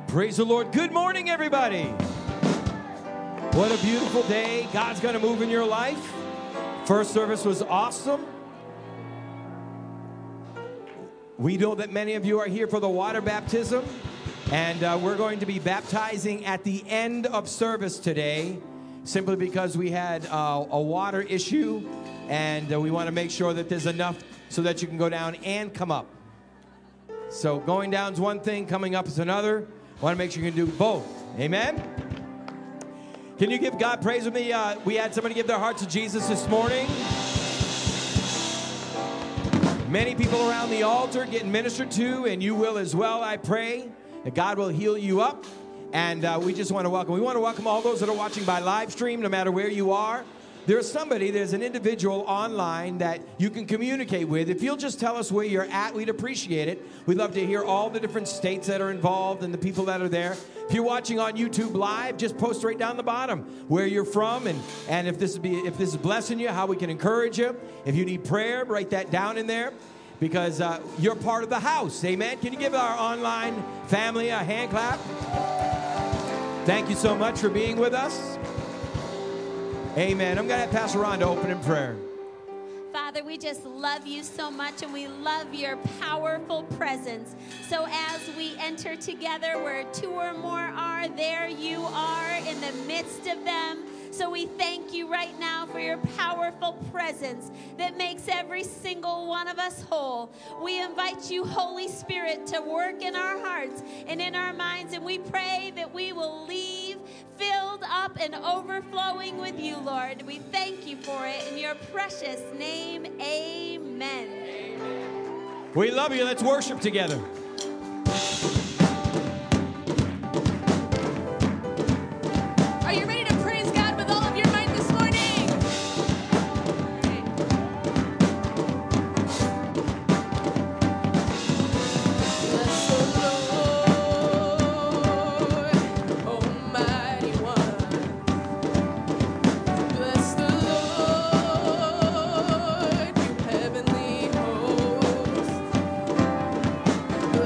Praise the Lord. Good morning, everybody. What a beautiful day. God's going to move in your life. First service was awesome. We know that many of you are here for the water baptism, and we're going to be baptizing at the end of service today, simply because we had a water issue, and we want to make sure that there's enough so that you can go down and come up. So going down is one thing, coming up is another. I want to make sure you can do both. Amen? Can you give God praise with me? We had somebody give their heart to Jesus this morning. Many people around the altar getting ministered to, and you will as well, I pray, that God will heal you up. And we just want to welcome. We want to welcome all those that are watching by live stream, no matter where you are. There's an individual online that you can communicate with. If you'll just tell us where you're at, we'd appreciate it. We'd love to hear all the different states that are involved and the people that are there. If you're watching on YouTube Live, just post right down the bottom where you're from and if this is blessing you, how we can encourage you. If you need prayer, write that down in there, because you're part of the house. Amen. Can you give our online family a hand clap? Thank you so much for being with us. Amen. I'm going to have Pastor Rhonda open in prayer. Father, we just love you so much, and we love your powerful presence. So as we enter together where two or more are, there you are in the midst of them. So we thank you right now for your powerful presence that makes every single one of us whole. We invite you, Holy Spirit, to work in our hearts and in our minds, and we pray that we will leave filled up and overflowing with you, Lord. We thank you for it in your precious name. Amen. We love you. Let's worship together. Are you ready to praise God with all of your might this morning? Bless the Lord, Almighty One. Bless the Lord, you heavenly hosts.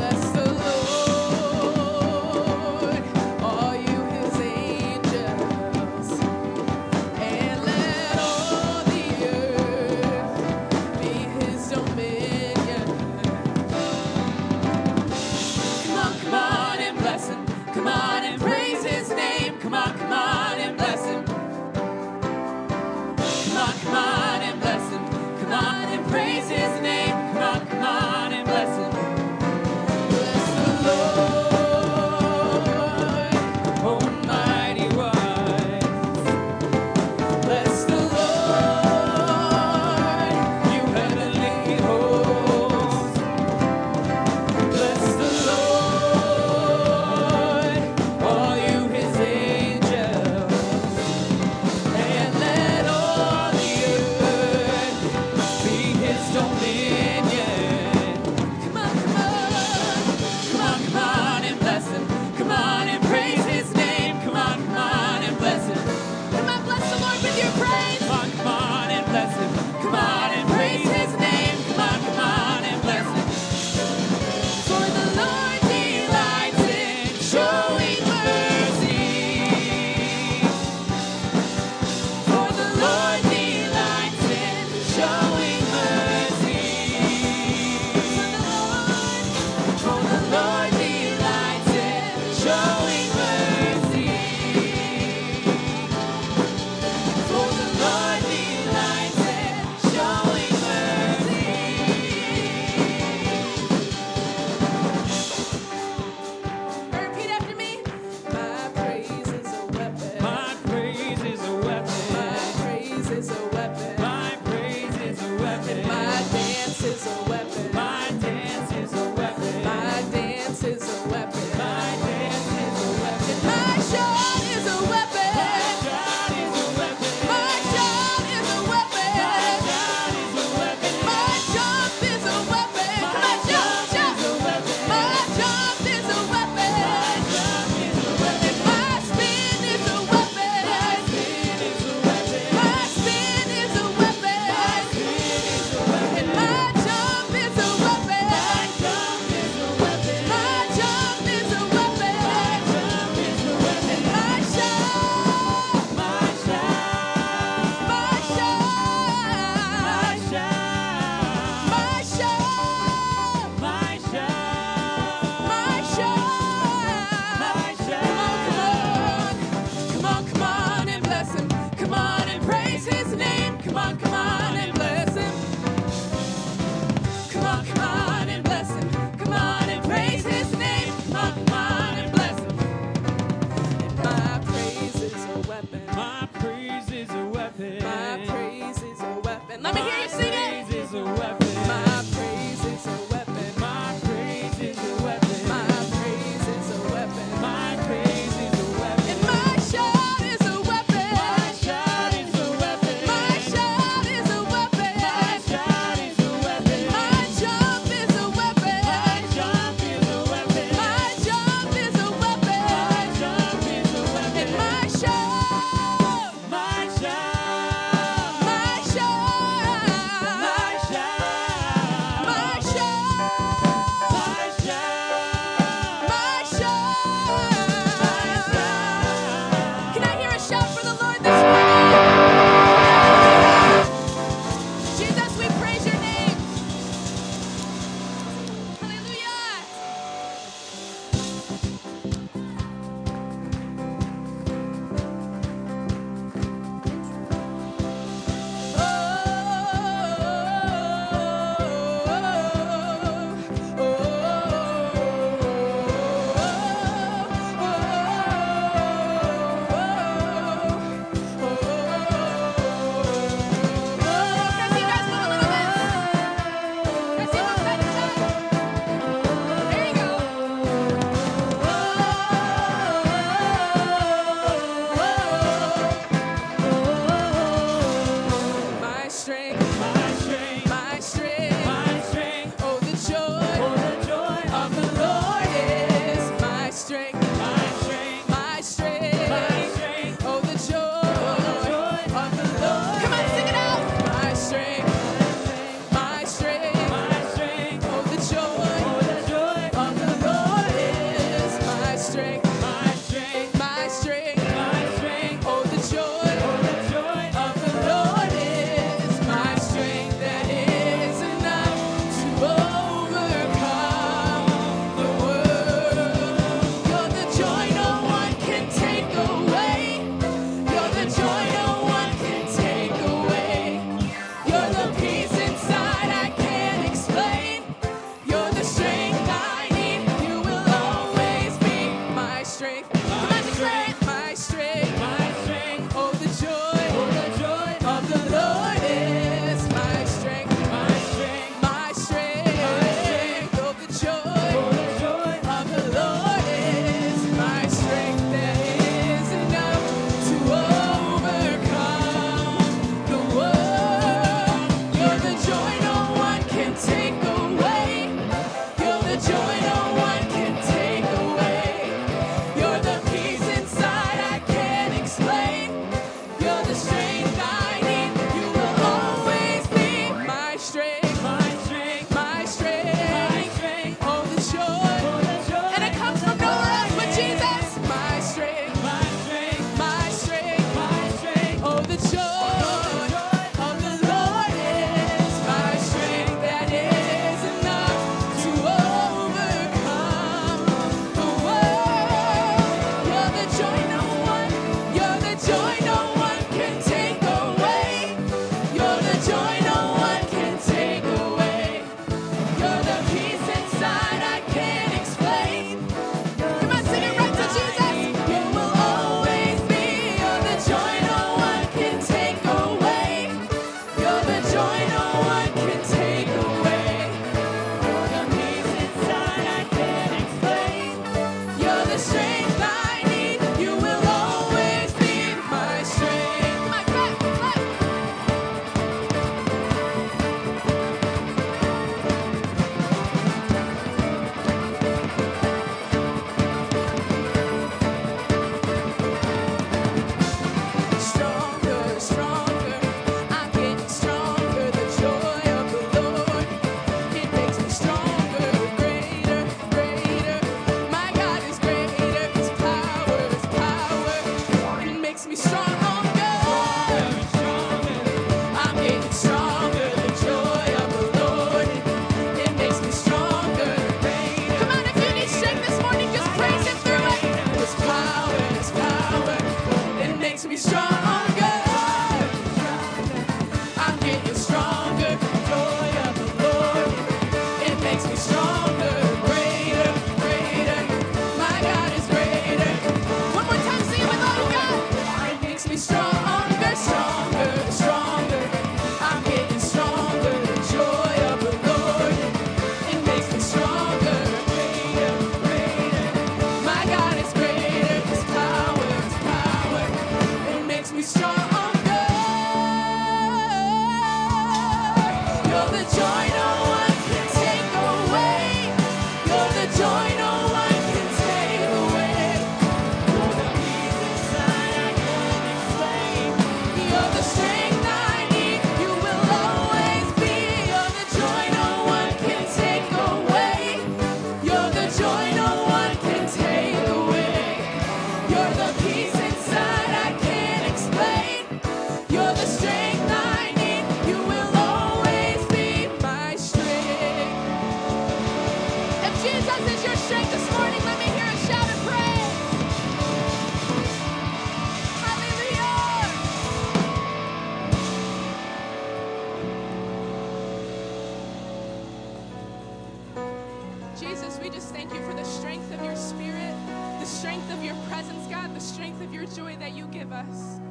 of your presence, God, the strength of your joy that you give us.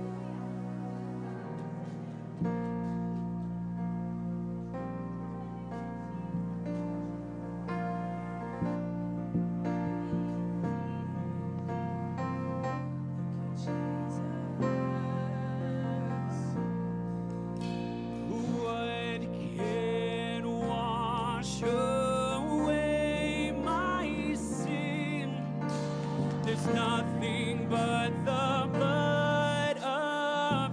Nothing but the blood of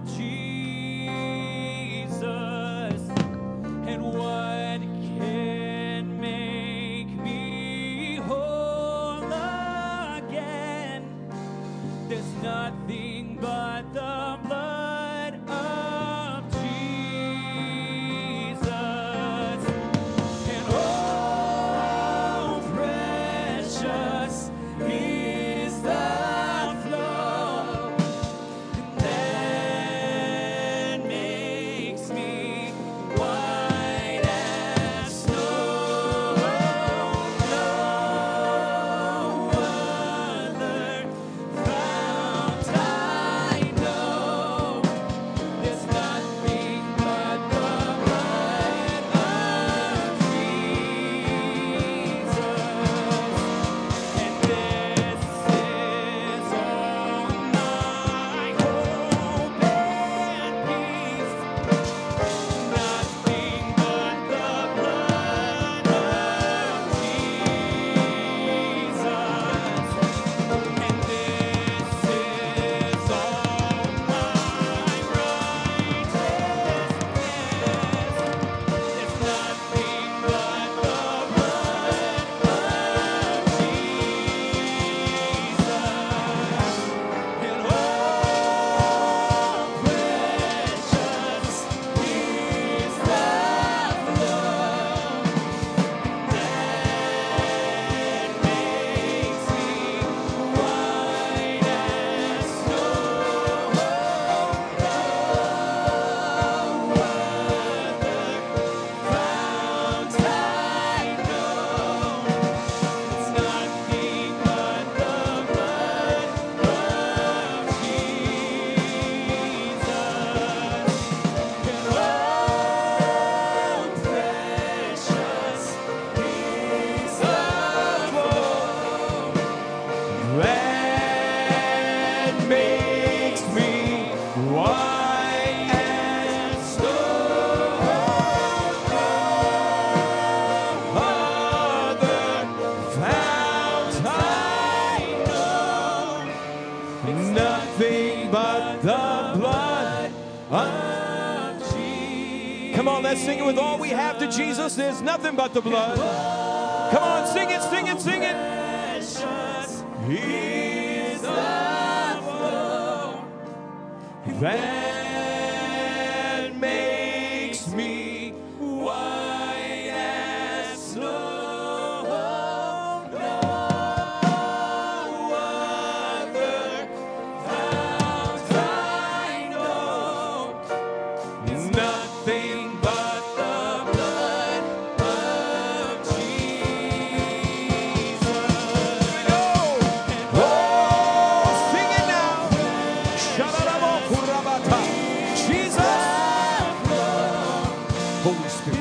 Jesus. And what can make me whole again? There's nothing but the blood of Jesus. And oh, precious is the flow that makes me white as snow. No other fount I know. There's nothing but the blood of Jesus. And this is all my hope and peace. Nothing but the blood of Jesus. And this is all my righteousness. There's nothing but the blood of Jesus. And oh, precious is the flow that makes me white as snow. No other fount I know. It's nothing but the blood of Jesus. And oh, precious is the flow That makes me white as snow. Other fount I know. Nothing but the blood of Jesus. Come on, let's sing it with all we have to Jesus. There's nothing but the blood. Come on, sing it, sing it, sing it. precious Is the flow that makes me white as snow. No other fount I know. Nothing but the blood of Jesus. Here we go. Oh, sing it now. Shalalamokurabata. Jesus. Holy Spirit.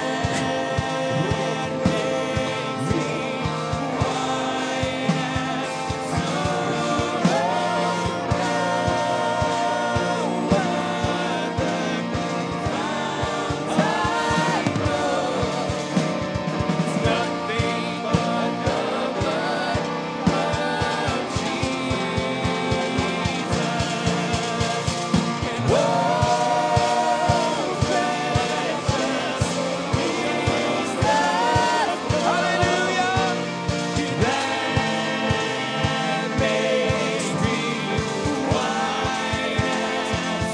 Nothing but the blood of Jesus. And oh, precious is the hallelujah that makes me white as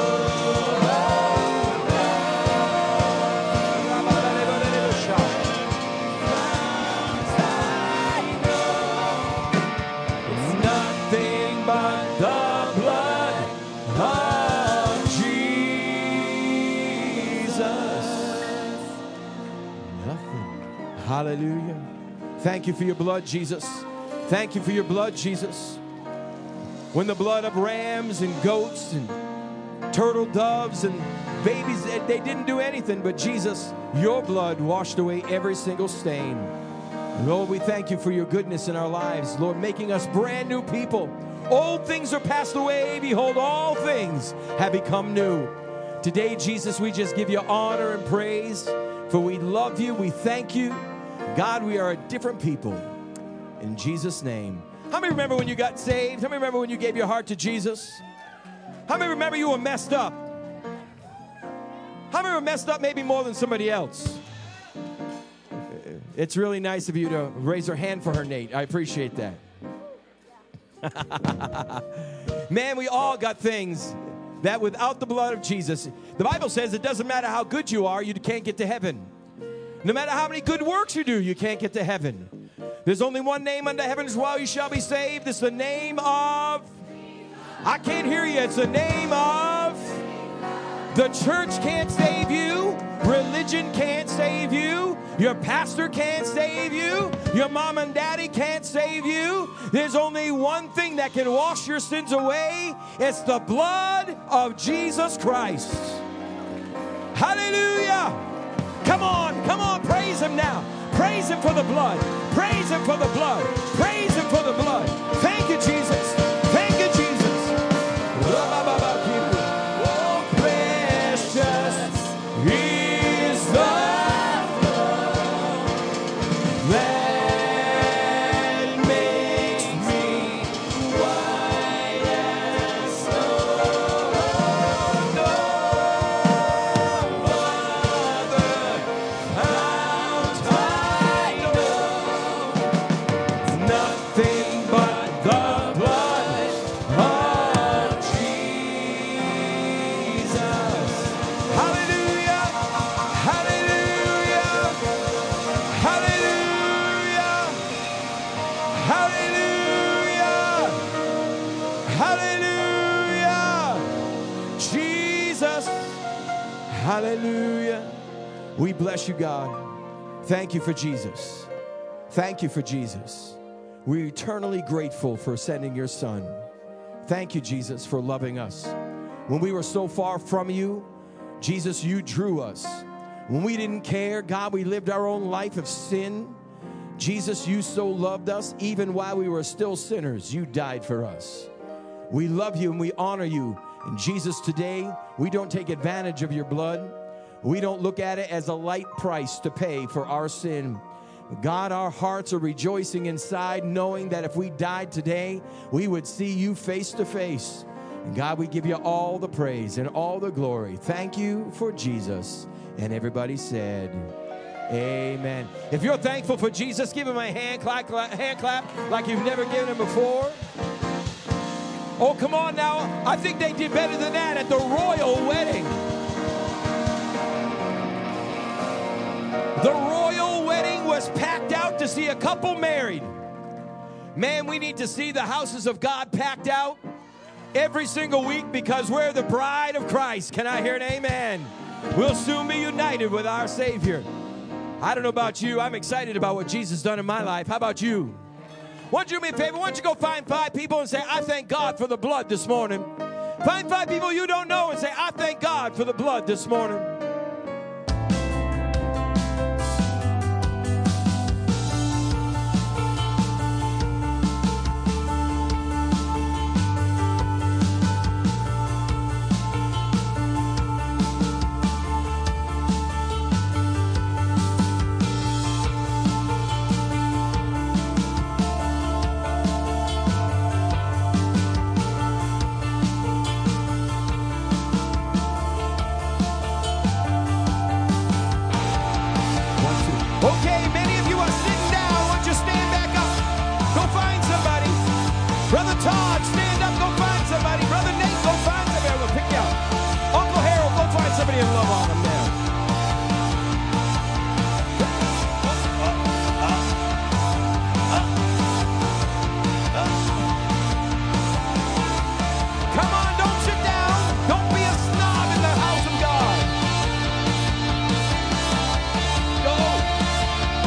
snow. Nothing but the blood of Jesus. Nothing. Hallelujah. Thank you for your blood, Jesus. Thank you for your blood, Jesus. when the blood of rams and goats and turtle doves and babies, they didn't do anything, but Jesus, your blood washed away every single stain. Lord, we thank you for your goodness in our lives, Lord, making us brand new people. Old things are passed away. Behold, all things have become new. Today, Jesus, we just give you honor and praise, for we love you. We thank you. God, we are a different people. In Jesus' name. How many remember when you got saved? How many remember when you gave your heart to Jesus? How many remember you were messed up? How many were messed up maybe more than somebody else? It's really nice of you to raise your hand for her, Nate. I appreciate that. Man, we all got things that without the blood of Jesus, the Bible says it doesn't matter how good you are, you can't get to heaven. No matter how many good works you do, you can't get to heaven. There's only one name under heaven as well you shall be saved. It's the name of... I can't hear you. It's the name of... The church can't save you. Religion can't save you. Your pastor can't save you. Your mom and daddy can't save you. There's only one thing that can wash your sins away. It's the blood of Jesus Christ. Hallelujah. Come on, praise him now. Praise him for the blood. Praise him for the blood. Praise him for the blood. Thank you, Jesus. Thank you, Jesus. Oh, precious is the that makes me white as snow. No other fount I know, nothing but the blood of Jesus. Hallelujah, hallelujah, hallelujah, hallelujah, hallelujah, Jesus, hallelujah. We bless you, God. Thank you for Jesus. Thank you for Jesus. We're eternally grateful for sending your son. Thank you, Jesus, for loving us. When we were so far from you, Jesus, you drew us. When we didn't care, God, we lived our own life of sin. Jesus, you so loved us, even while we were still sinners, you died for us. We love you and we honor you. And Jesus, today, we don't take advantage of your blood. We don't look at it as a light price to pay for our sin. God, our hearts are rejoicing inside, knowing that if we died today, we would see you face to face. And God, we give you all the praise and all the glory. Thank you for Jesus. And everybody said, amen. If you're thankful for Jesus, give him a hand clap like you've never given him before. Oh, come on now. I think they did better than that at the royal wedding. The royal wedding was packed out to see a couple married. Man, we need to see the houses of God packed out every single week because we're the bride of Christ. Can I hear an amen? We'll soon be united with our Savior. I don't know about you. I'm excited about what Jesus has done in my life. How about you? Why don't you do me a favor? Why don't you go find 5 people and say, I thank God for the blood this morning. Find 5 people you don't know and say, I thank God for the blood this morning. Okay, many of you are sitting down. Why don't you stand back up? Go find somebody. Brother Todd, stand up. Go find somebody. Brother Nate, go find somebody. I'm going to pick you up. Uncle Harold, go find somebody and love on them there. Come on, don't sit down. Don't be a snob in the house of God. Go.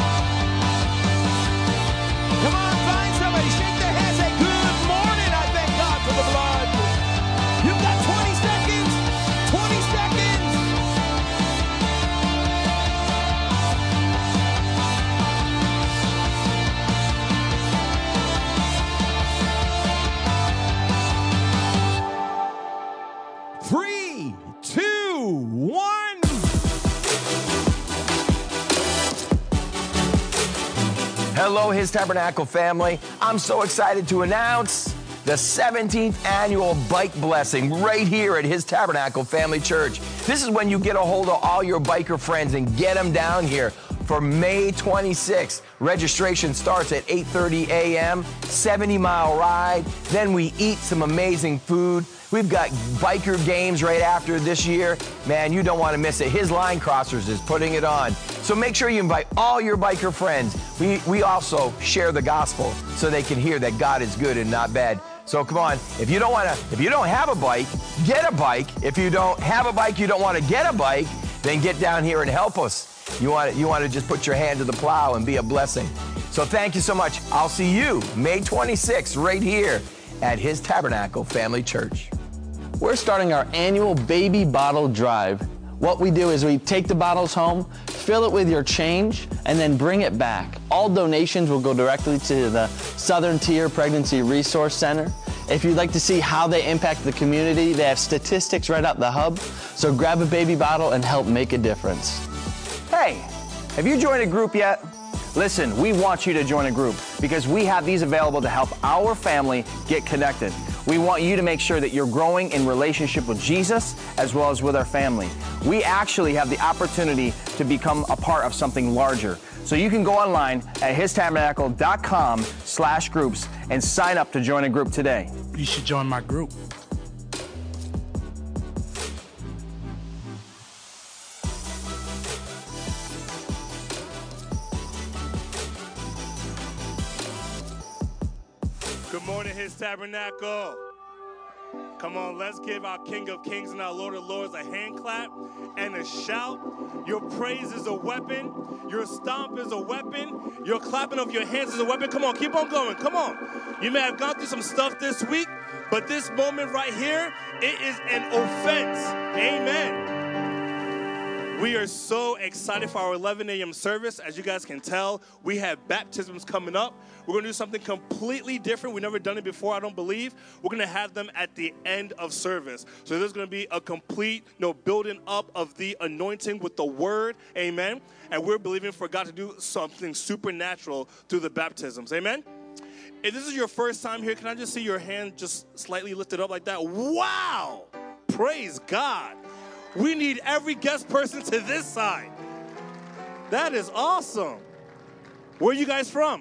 Come on, find somebody. Shake their hand. Say, good morning. I thank Hello, His Tabernacle family. I'm so excited to announce the 17th annual Bike Blessing right here at His Tabernacle Family Church. This is when you get a hold of all your biker friends and get them down here for May 26th. Registration starts at 8:30 a.m., 70-mile ride. Then we eat some amazing food. We've got biker games right after this year. Man, you don't want to miss it. His Line Crossers is putting it on. So make sure you invite all your biker friends. We also share the gospel so they can hear that God is good and not bad. So come on, if you don't have a bike, get a bike. If you don't have a bike, you don't want to get a bike, then get down here and help us. You want to just put your hand to the plow and be a blessing. So thank you so much. I'll see you May 26th right here at His Tabernacle Family Church. We're starting our annual baby bottle drive. What we do is we take the bottles home, fill it with your change, and then bring it back. All donations will go directly to the Southern Tier Pregnancy Resource Center. If you'd like to see how they impact the community, they have statistics right out the hub. So grab a baby bottle and help make a difference. Hey, have you joined a group yet? Listen, we want you to join a group because we have these available to help our family get connected. We want you to make sure that you're growing in relationship with Jesus as well as with our family. We actually have the opportunity to become a part of something larger. So you can go online at histabernacle.com/groups and sign up to join a group today. You should join my group. Good morning, His Tabernacle. Come on, let's give our King of Kings and our Lord of Lords a hand clap and a shout. Your praise is a weapon. Your stomp is a weapon. Your clapping of your hands is a weapon. Come on, keep on going. Come on. You may have gone through some stuff this week, but this moment right here, it is an offense. Amen. We are so excited for our 11 a.m. service. As you guys can tell, we have baptisms coming up. We're going to do something completely different. We've never done it before, I don't believe. We're going to have them at the end of service. So there's going to be a complete, building up of the anointing with the word. Amen. And we're believing for God to do something supernatural through the baptisms. Amen. If this is your first time here, can I just see your hand just slightly lifted up like that? Wow. Praise God. We need every guest person to this side. That is awesome. Where are you guys from?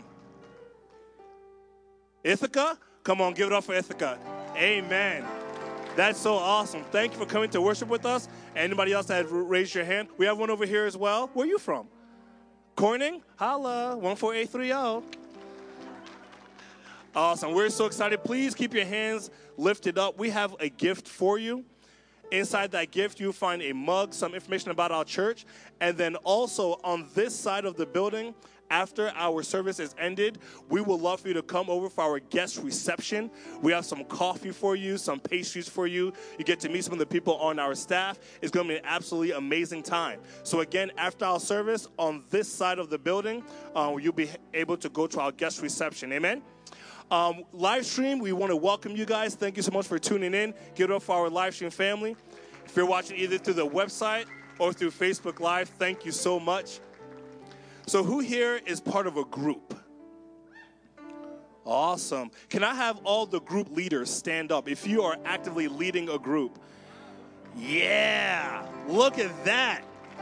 Ithaca? Come on, give it up for Ithaca. Amen. That's so awesome. Thank you for coming to worship with us. Anybody else that raised your hand? We have one over here as well. Where are you from? Corning? Holla, 14830. Awesome. We're so excited. Please keep your hands lifted up. We have a gift for you. Inside that gift, you'll find a mug, some information about our church, and then also on this side of the building, after our service is ended, we would love for you to come over for our guest reception. We have some coffee for you, some pastries for you. You get to meet some of the people on our staff. It's going to be an absolutely amazing time. So again, after our service on this side of the building, you'll be able to go to our guest reception. Amen. Live stream, we want to welcome you guys. Thank you so much for tuning in. Give it up for our live stream family. If you're watching either through the website or through Facebook Live, thank you so much. So who here is part of a group? Awesome. Can I have all the group leaders stand up if you are actively leading a group? Yeah, look at that.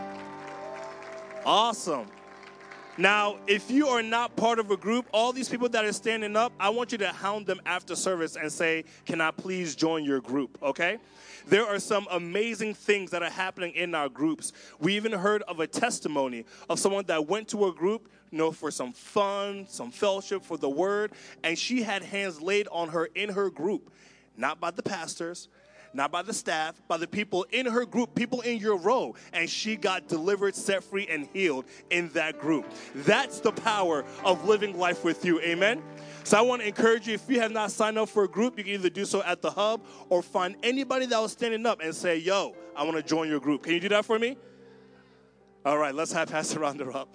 Awesome. Now, if you are not part of a group, all these people that are standing up, I want you to hound them after service and say, can I please join your group, okay? There are some amazing things that are happening in our groups. We even heard of a testimony of someone that went to a group, for some fun, some fellowship, for the word, and she had hands laid on her in her group, not by the pastors, not by the staff, by the people in her group, people in your row. And she got delivered, set free, and healed in that group. That's the power of living life with you. Amen? So I want to encourage you, if you have not signed up for a group, you can either do so at the hub or find anybody that was standing up and say, yo, I want to join your group. Can you do that for me? All right, let's have Pastor Rhonda up.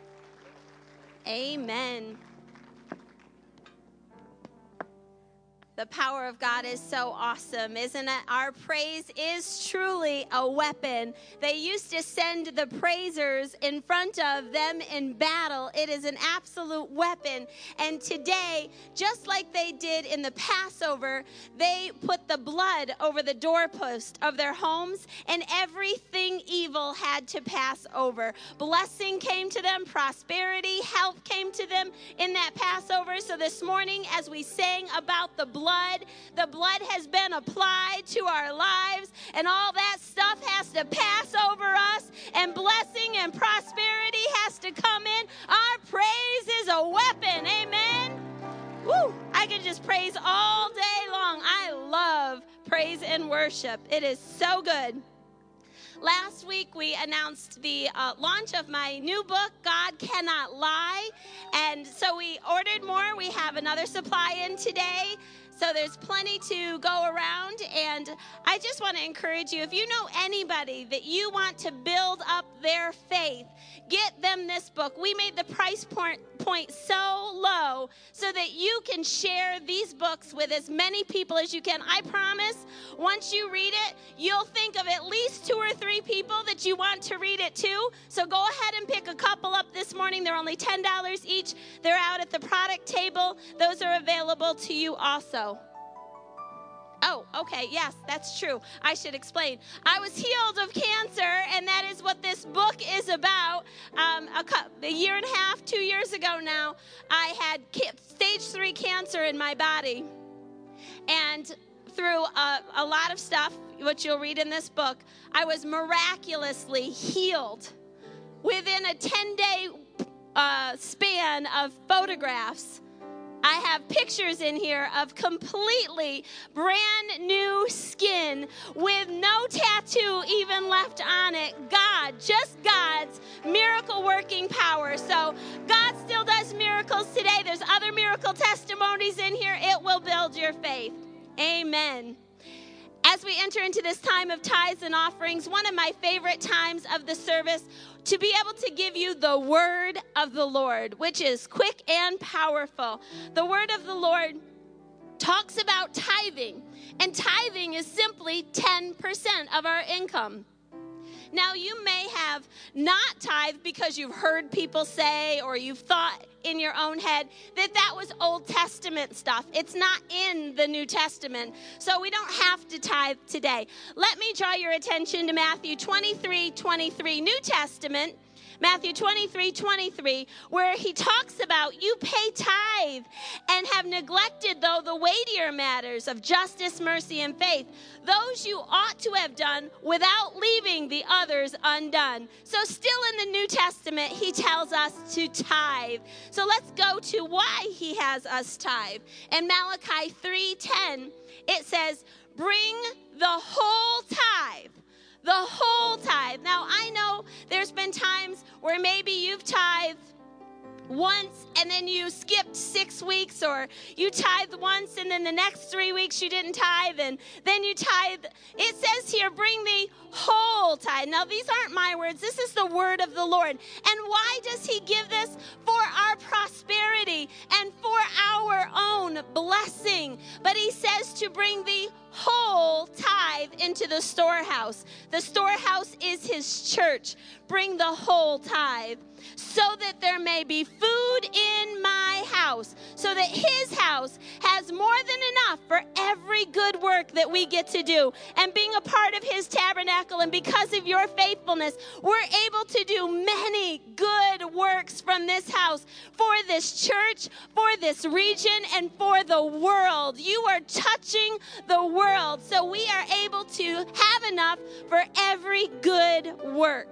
Amen. The power of God is so awesome, isn't it? Our praise is truly a weapon. They used to send the praisers in front of them in battle. It is an absolute weapon. And today, just like they did in the Passover, they put the blood over the doorpost of their homes, and everything evil had to pass over. Blessing came to them, prosperity, health came to them in that Passover. So this morning, as we sang about the blood has been applied to our lives, and all that stuff has to pass over us, and blessing and prosperity has to come in. Our praise is a weapon. Amen. Woo! I can just praise all day long. I love praise and worship. It is so good. Last week, we announced the launch of my new book, God Cannot Lie. And so we ordered more. We have another supply in today. So there's plenty to go around. And I just want to encourage you, if you know anybody that you want to build up their faith, get them this book. We made the price point so low so that you can share these books with as many people as you can. I promise, once you read it, you'll think of at least 2 or 3 people that you want to read it to. So go ahead and pick a couple up this morning. They're only $10 each. They're out at the product table. Those are available to you also. Oh, okay, yes, that's true. I should explain. I was healed of cancer, and that is what this book is about. A year and a half, 2 years ago now, I had stage 3 cancer in my body. And through a lot of stuff, which you'll read in this book, I was miraculously healed. Within a 10-day span of photographs, I have pictures in here of completely brand new skin with no tattoo even left on it. Just God's miracle working power. So God still does miracles today. There's other miracle testimonies in here. It will build your faith. Amen. As we enter into this time of tithes and offerings, one of my favorite times of the service, to be able to give you the word of the Lord, which is quick and powerful. The word of the Lord talks about tithing, and tithing is simply 10% of our income. Now, you may have not tithed because you've heard people say, or you've thought in your own head that was Old Testament stuff. It's not in the New Testament, so we don't have to tithe today. Let me draw your attention to Matthew 23:23, New Testament. Matthew 23:23, where he talks about you pay tithe and have neglected, though, the weightier matters of justice, mercy, and faith. Those you ought to have done without leaving the others undone. So still in the New Testament, he tells us to tithe. So let's go to why he has us tithe. In Malachi 3:10, it says, bring the whole tithe. The whole tithe. Now, I know there's been times where maybe you've tithed once and then you skipped 6 weeks, or you tithed once and then the next 3 weeks you didn't tithe, and then you tithe. It says here, bring the whole tithe. Now, these aren't my words. This is the word of the Lord. And why does he give this? For our prosperity and for our own blessing. But he says to bring the whole tithe into the storehouse. The storehouse is his church. Bring the whole tithe, so that there may be food in my house, so that his house has more than enough for every good work that we get to do. And being a part of his tabernacle, and because of your faithfulness, we're able to do many good works from this house for this church, for this region, and for the world. You are touching the world, so we are able to have enough for every good work.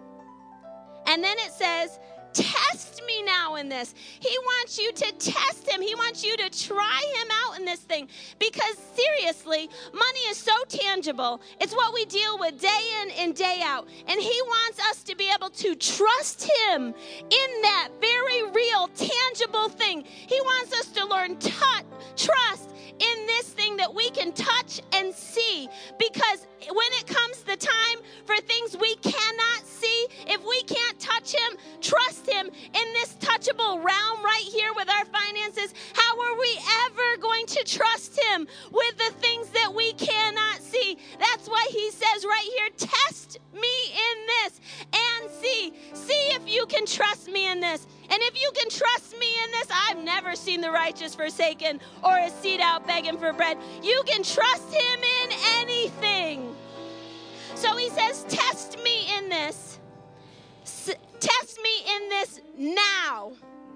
And then it says, test me now in this. He wants you to test him. He wants you to try him out in this thing. Because seriously, money is so tangible. It's what we deal with day in and day out. And he wants us to be able to trust him in that very real, tangible thing. He wants us to learn trust in this thing that we can touch and see. Because when it comes the time for things we cannot see, if we can't touch him, trust him in this touchable realm right here with our finances, how are we ever going learning to trust him with the things that we cannot see. That's why he says right here, test me in this and see. See if you can trust me in this. And if you can trust me in this, I've never seen the righteous forsaken or a seed out begging for bread. You can trust him in anything. So he says, test me in this. Test me in this now.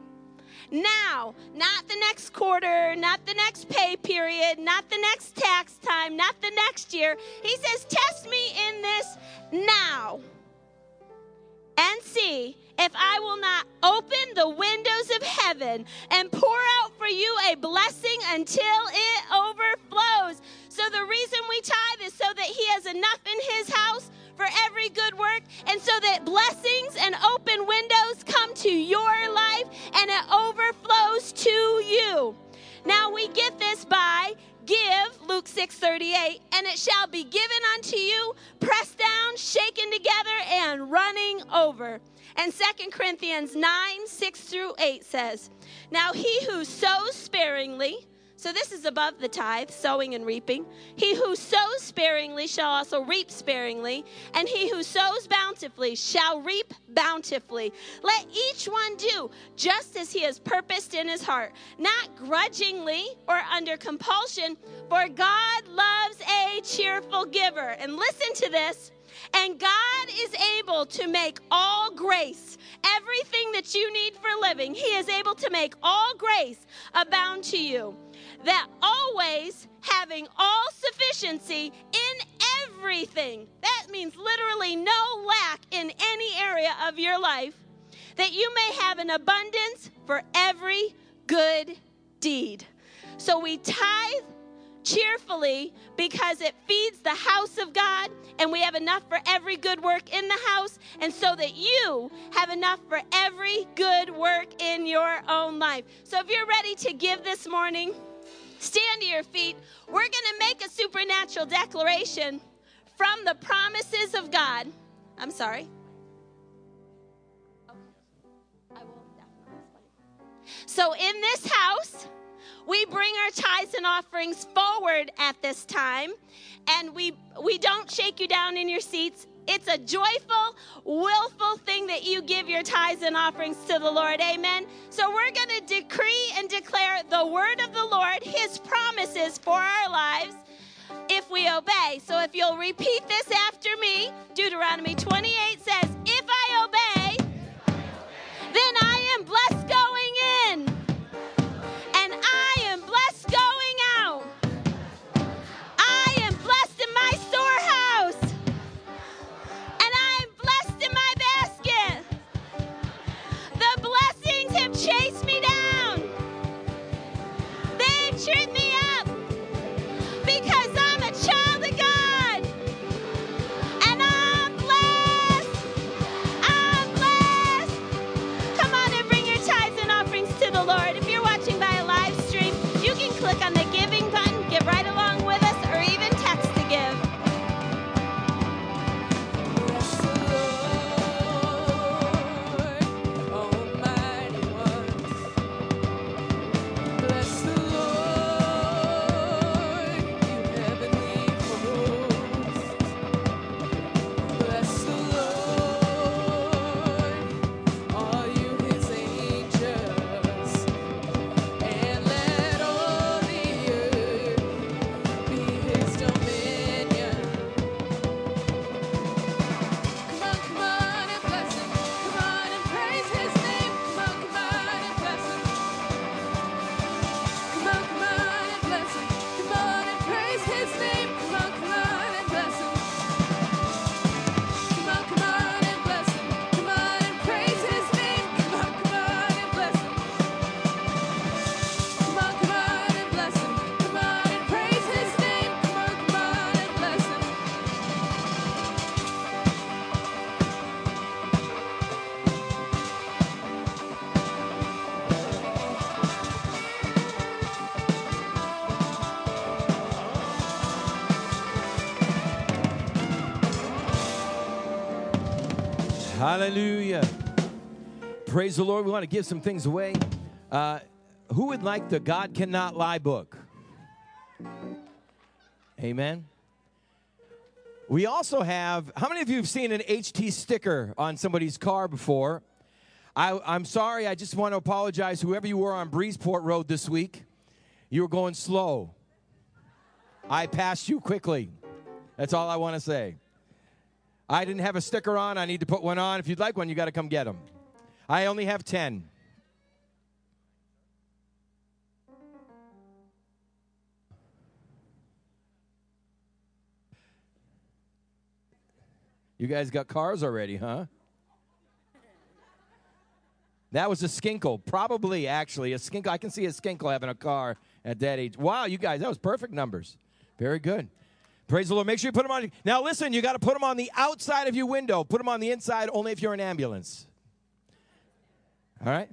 Now, not the next quarter, not the next pay period, not the next tax time, not the next year. He says, test me in this now. And see if I will not open the windows of heaven and pour out for you a blessing until it overflows. So the reason we tithe is so that he has enough in his house for every good work, and so that blessings and open windows come to your life and it overflows to you. Now we get this by give, Luke 6:38, and it shall be given unto you, pressed down, shaken together, and running over. And 2 Corinthians 9:6-8 says, now he who sows sparingly, so this is above the tithe, sowing and reaping. He who sows sparingly shall also reap sparingly, and he who sows bountifully shall reap bountifully. Let each one do just as he has purposed in his heart, not grudgingly or under compulsion, for God loves a cheerful giver. And listen to this. And God is able to make all grace, everything that you need for living, he is able to make all grace abound to you, that always having all sufficiency in everything, that means literally no lack in any area of your life, that you may have an abundance for every good deed. So we tithe cheerfully because it feeds the house of God, and we have enough for every good work in the house, and so that you have enough for every good work in your own life. So if you're ready to give this morning, stand to your feet. We're going to make a supernatural declaration from the promises of God. I'm sorry. I will definitely explain. So in this house, we bring our tithes and offerings forward at this time, and we don't shake you down in your seats. It's a joyful, willful thing that you give your tithes and offerings to the Lord. Amen. So we're going to decree and declare the word of the Lord, his promises for our lives, if we obey. So if you'll repeat this after me, Deuteronomy 28 says, if I obey, then I am blessed going in. And I am blessed going out. I am blessed in my storehouse. And I am blessed in my basket. The blessings have chased me down. They've tripped me up because I'm a child of God. And I'm blessed. I'm blessed. Come on and bring your tithes and offerings to the Lord. If you're watching by a live stream, you can click on the giving button, give right along with us, or even text to give. Bless the Lord, Almighty ones. Bless the Lord, you heavenly hosts. Bless the Lord, all you his angels, and let all the earth be his dominion. Come on and bless him. Come on and praise his name. Come on and bless him. Come on and bless him. Come on and praise his name. Come on and bless him. Come on and bless him. Come on and praise his name. Come on and bless him. Come on and bless him. Come on and praise his name. Come on and bless him. Hallelujah. Praise the Lord. We want to give some things away. Who would like the God Cannot Lie book? Amen. We also have, how many of you have seen an HT sticker on somebody's car before? I'm sorry, I just want to apologize. Whoever you were on Breezeport Road this week, you were going slow. I passed you quickly. That's all I want to say. I didn't have a sticker on. I need to put one on. If you'd like one, you got to come get them. I only have 10. You guys got cars already, huh? That was a skinkle. Probably, actually, a skinkle. I can see a skinkle having a car at that age. Wow, you guys, that was perfect numbers. Very good. Praise the Lord. Make sure you put them on. Now, listen, you got to put them on the outside of your window. Put them on the inside only if you're an ambulance. All right?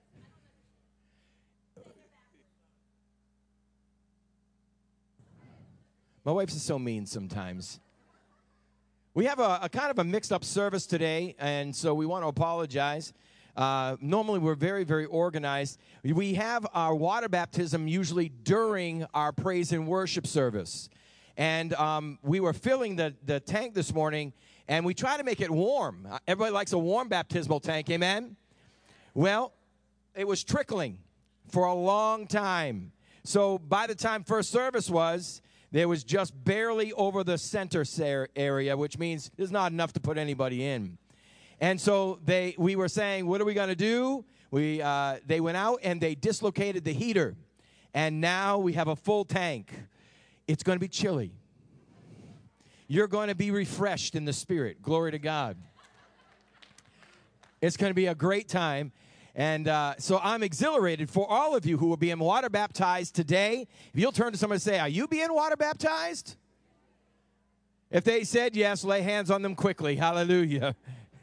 My wife is so mean sometimes. We have a kind of a mixed-up service today, and so we want to apologize. Normally, we're very, very organized. We have our water baptism usually during our praise and worship service. And we were filling the tank this morning, and we try to make it warm. Everybody likes a warm baptismal tank, amen? Well, it was trickling for a long time. So by the time first service was, there was just barely over the center area, which means there's not enough to put anybody in. And so we were saying, what are we going to do? They went out and they dislocated the heater. And now we have a full tank. It's going to be chilly. You're going to be refreshed in the Spirit. Glory to God. It's going to be a great time. And so I'm exhilarated for all of you who will be water baptized today. If you'll turn to somebody and say, are you being water baptized? If they said yes, lay hands on them quickly. Hallelujah.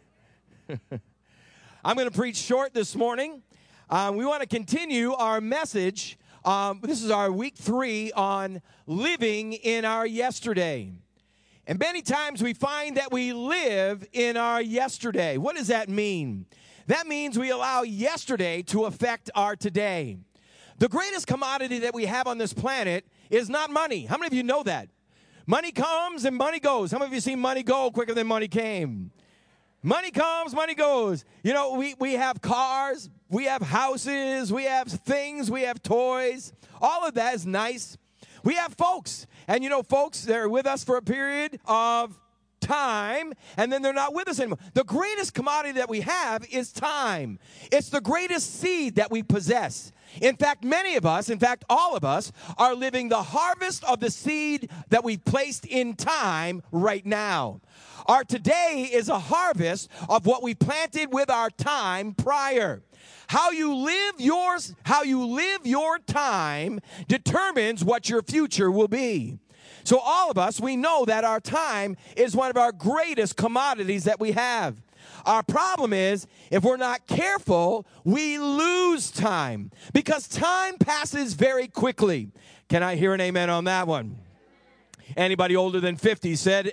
I'm going to preach short this morning. We want to continue our message. This is our week 3 on living in our yesterday. And many times we find that we live in our yesterday. What does that mean? That means we allow yesterday to affect our today. The greatest commodity that we have on this planet is not money. How many of you know that? Money comes and money goes. How many of you seen money go quicker than money came? Money comes, money goes. You know, we have cars, we have houses, we have things, we have toys. All of that is nice. We have folks. And you know, folks, they're with us for a period of time, and then they're not with us anymore. The greatest commodity that we have is time. It's the greatest seed that we possess. In fact, many of us, in fact, all of us, are living the harvest of the seed that we've placed in time right now. Our today is a harvest of what we planted with our time prior. How you live your time determines what your future will be. So all of us, we know that our time is one of our greatest commodities that we have. Our problem is, if we're not careful, we lose time because time passes very quickly. Can I hear an amen on that one? Anybody older than 50 said,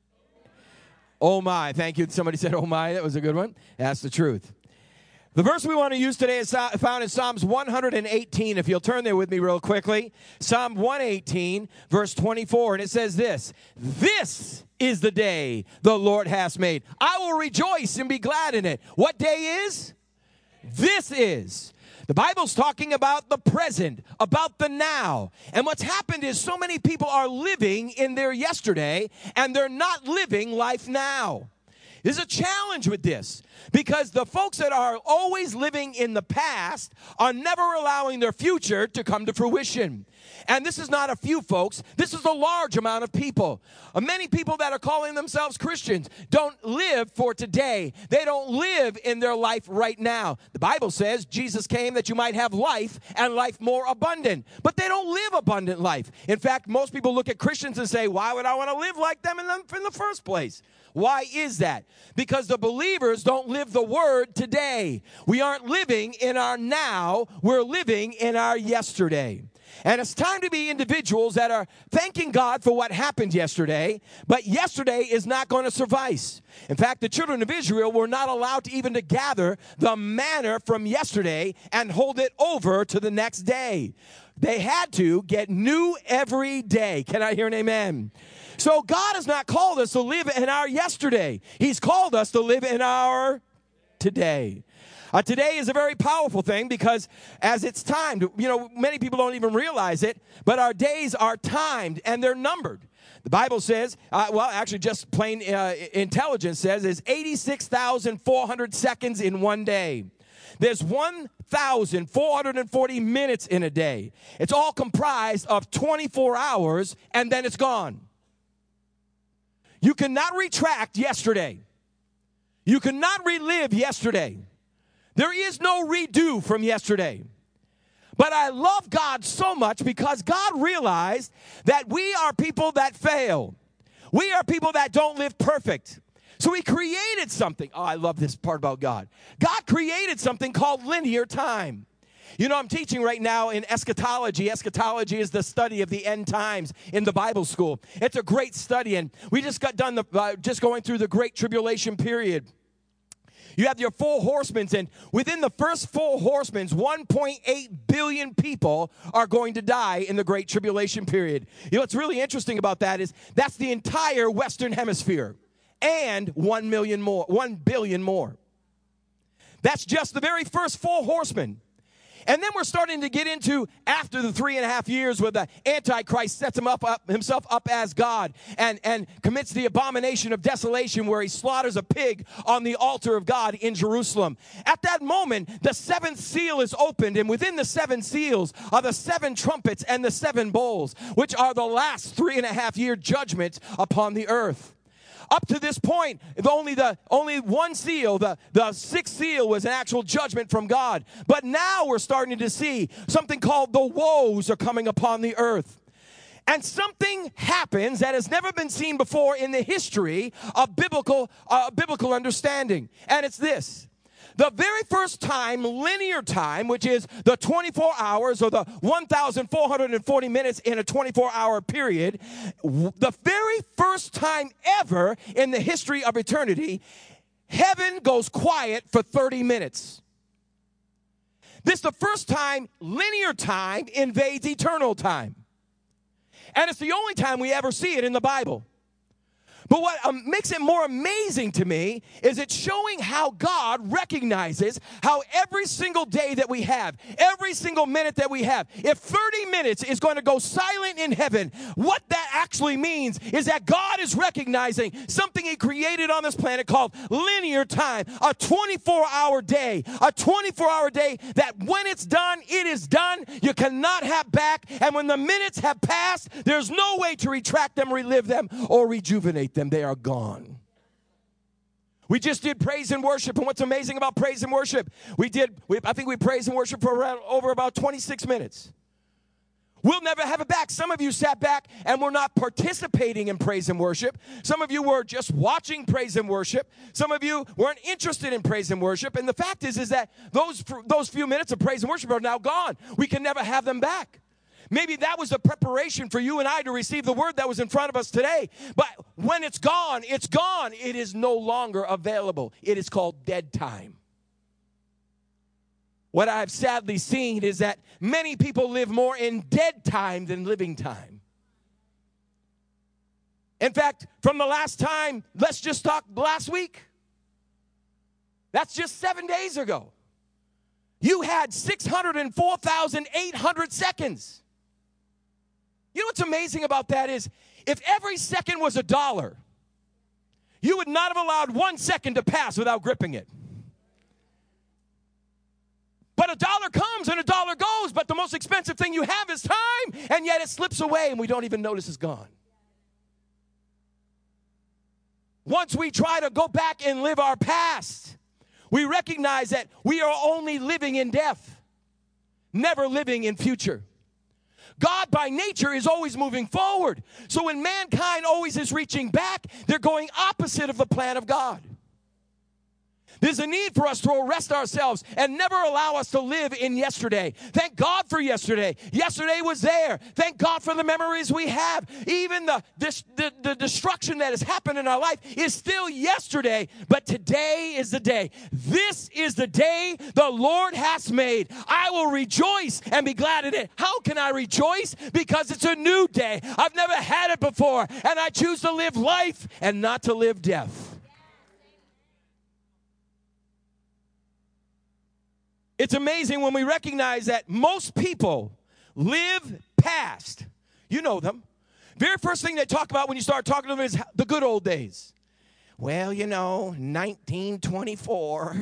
oh my. Thank you. Somebody said, oh my. That was a good one. That's the truth. The verse we want to use today is found in Psalms 118. If you'll turn there with me real quickly. Psalm 118, verse 24. And it says this: this is the day the Lord has made. I will rejoice and be glad in it. What day is? This is. The Bible's talking about the present, about the now. And what's happened is so many people are living in their yesterday, and they're not living life now. There's a challenge with this because the folks that are always living in the past are never allowing their future to come to fruition. And this is not a few folks. This is a large amount of people. Many people that are calling themselves Christians don't live for today. They don't live in their life right now. The Bible says Jesus came that you might have life and life more abundant. But they don't live abundant life. In fact, most people look at Christians and say, why would I want to live like them in the first place? Why is that? Because the believers don't live the word today. We aren't living in our now. We're living in our yesterday. And it's time to be individuals that are thanking God for what happened yesterday, but yesterday is not going to suffice. In fact, the children of Israel were not allowed to even to gather the manna from yesterday and hold it over to the next day. They had to get new every day. Can I hear an amen? So God has not called us to live in our yesterday. He's called us to live in our today. Today is a very powerful thing because as it's timed, many people don't even realize it, but our days are timed and they're numbered. The Bible says, just plain intelligence says, is 86,400 seconds in one day. There's 1,440 minutes in a day. It's all comprised of 24 hours, and then it's gone. You cannot retract yesterday. You cannot relive yesterday. There is no redo from yesterday. But I love God so much because God realized that we are people that fail. We are people that don't live perfect. So he created something. Oh, I love this part about God. God created something called linear time. I'm teaching right now in eschatology. Eschatology is the study of the end times in the Bible school. It's a great study, and we just got done just going through the Great Tribulation period. You have your 4 horsemen, and within the first 4 horsemen, 1.8 billion people are going to die in the Great Tribulation period. What's really interesting about that is that's the entire Western Hemisphere and 1 billion more. That's just the very first 4 horsemen. And then we're starting to get into after the 3.5 years where the Antichrist sets himself up as God and commits the abomination of desolation where he slaughters a pig on the altar of God in Jerusalem. At that moment, the 7th seal is opened, and within the 7 seals are the 7 trumpets and the 7 bowls, which are the last 3.5-year judgment upon the earth. Up to this point, only one seal, the 6th seal, was an actual judgment from God. But now we're starting to see something called the woes are coming upon the earth. And something happens that has never been seen before in the history of biblical understanding. And it's this. The very first time, linear time, which is the 24 hours or the 1,440 minutes in a 24-hour period, the very first time ever in the history of eternity, heaven goes quiet for 30 minutes. This is the first time linear time invades eternal time. And it's the only time we ever see it in the Bible. But what makes it more amazing to me is it's showing how God recognizes how every single day that we have, every single minute that we have, if 30 minutes is going to go silent in heaven, what that actually means is that God is recognizing something he created on this planet called linear time, a 24-hour day, that when it's done, it is done. You cannot have back. And when the minutes have passed, there's no way to retract them, relive them, or rejuvenate them. They are gone. We just did praise and worship, and what's amazing about praise and worship, I think we praised and worship for over about 26 minutes. We'll never have it back. Some of you sat back and were not participating in praise and worship. Some of you were just watching praise and worship. Some of you weren't interested in praise and worship. And the fact is that those few minutes of praise and worship are now gone. We can never have them back. Maybe that was the preparation for you and I to receive the word that was in front of us today. But when it's gone, it's gone. It is no longer available. It is called dead time. What I've sadly seen is that many people live more in dead time than living time. In fact, from the last time, let's just talk last week. That's just 7 days ago. You had 604,800 seconds. You know what's amazing about that is if every second was $1, you would not have allowed 1 second to pass without gripping it. But $1 comes and $1 goes, but the most expensive thing you have is time, and yet it slips away and we don't even notice it's gone. Once we try to go back and live our past, we recognize that we are only living in death, never living in future. God by nature is always moving forward. So when mankind always is reaching back, they're going opposite of the plan of God. There's a need for us to arrest ourselves and never allow us to live in yesterday. Thank God for yesterday. Yesterday was there. Thank God for the memories we have. Even the destruction that has happened in our life is still yesterday, but today is the day. This is the day the Lord has made. I will rejoice and be glad in it. How can I rejoice? Because it's a new day. I've never had it before, and I choose to live life and not to live death. It's amazing when we recognize that most people live past. You know them. Very first thing they talk about when you start talking to them is the good old days. Well, 1924.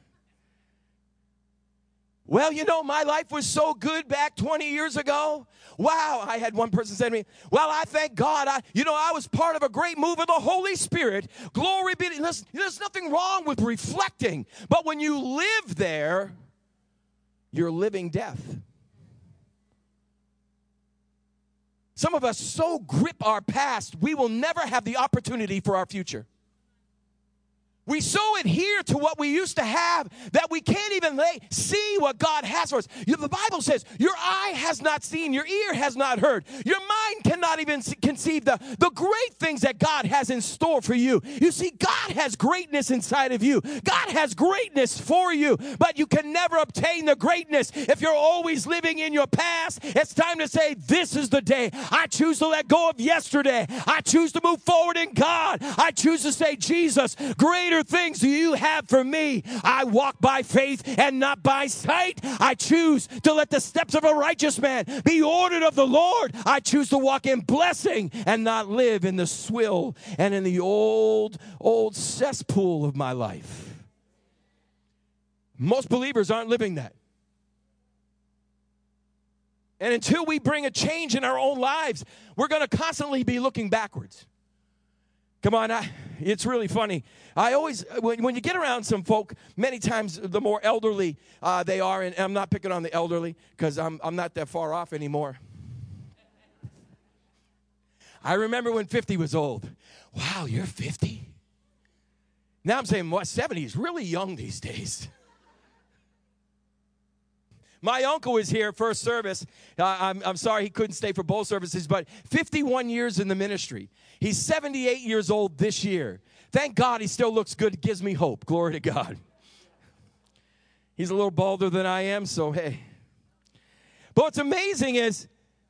Well, my life was so good back 20 years ago. Wow, I had one person say to me, well, I thank God. I was part of a great move of the Holy Spirit. Glory be to God. There's nothing wrong with reflecting. But when you live there, you're living death. Some of us so grip our past, we will never have the opportunity for our future. We so adhere to what we used to have that we can't even see what God has for us. The Bible says, your eye has not seen, your ear has not heard, your mind cannot even conceive the great things that God has in store for you. You see, God has greatness inside of you. God has greatness for you, but you can never obtain the greatness if you're always living in your past. It's time to say, this is the day. I choose to let go of yesterday. I choose to move forward in God. I choose to say, Jesus, greater things do you have for me. I walk by faith and not by sight. I choose to let the steps of a righteous man be ordered of the Lord. I choose to walk in blessing and not live in the swill and in the old cesspool of my life. Most believers aren't living that. And until we bring a change in our own lives, we're going to constantly be looking backwards. Come on, it's really funny. I always, when you get around some folk, many times the more elderly they are, and I'm not picking on the elderly because I'm not that far off anymore. I remember when 50 was old. Wow, you're 50? Now I'm saying, 70 is really young these days. My uncle was here first service. I'm sorry he couldn't stay for both services, but 51 years in the ministry. He's 78 years old this year. Thank God he still looks good. It gives me hope. Glory to God. He's a little balder than I am, so hey. But what's amazing is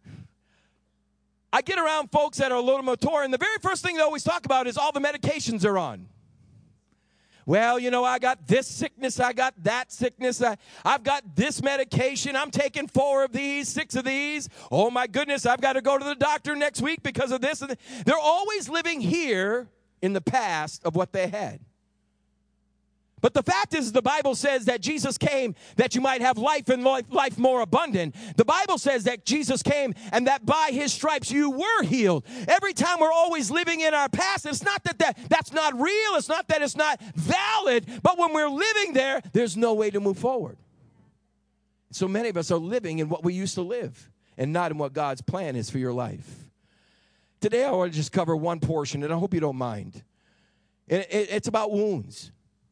I get around folks that are a little mature, and the very first thing they always talk about is all the medications they're on. Well, I got this sickness, I got that sickness, I've got this medication, I'm taking 4 of these, 6 of these. Oh my goodness, I've got to go to the doctor next week because of this. They're always living here in the past of what they had. But the fact is, the Bible says that Jesus came that you might have life and life more abundant. The Bible says that Jesus came and that by his stripes you were healed. Every time we're always living in our past, it's not that's not real. It's not that it's not valid. But when we're living there, there's no way to move forward. So many of us are living in what we used to live and not in what God's plan is for your life. Today, I want to just cover one portion, and I hope you don't mind. It's about wounds.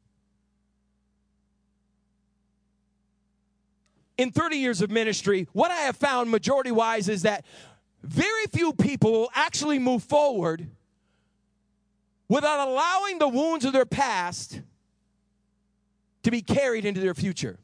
In 30 years of ministry, what I have found majority-wise is that very few people will actually move forward without allowing the wounds of their past to be carried into their future.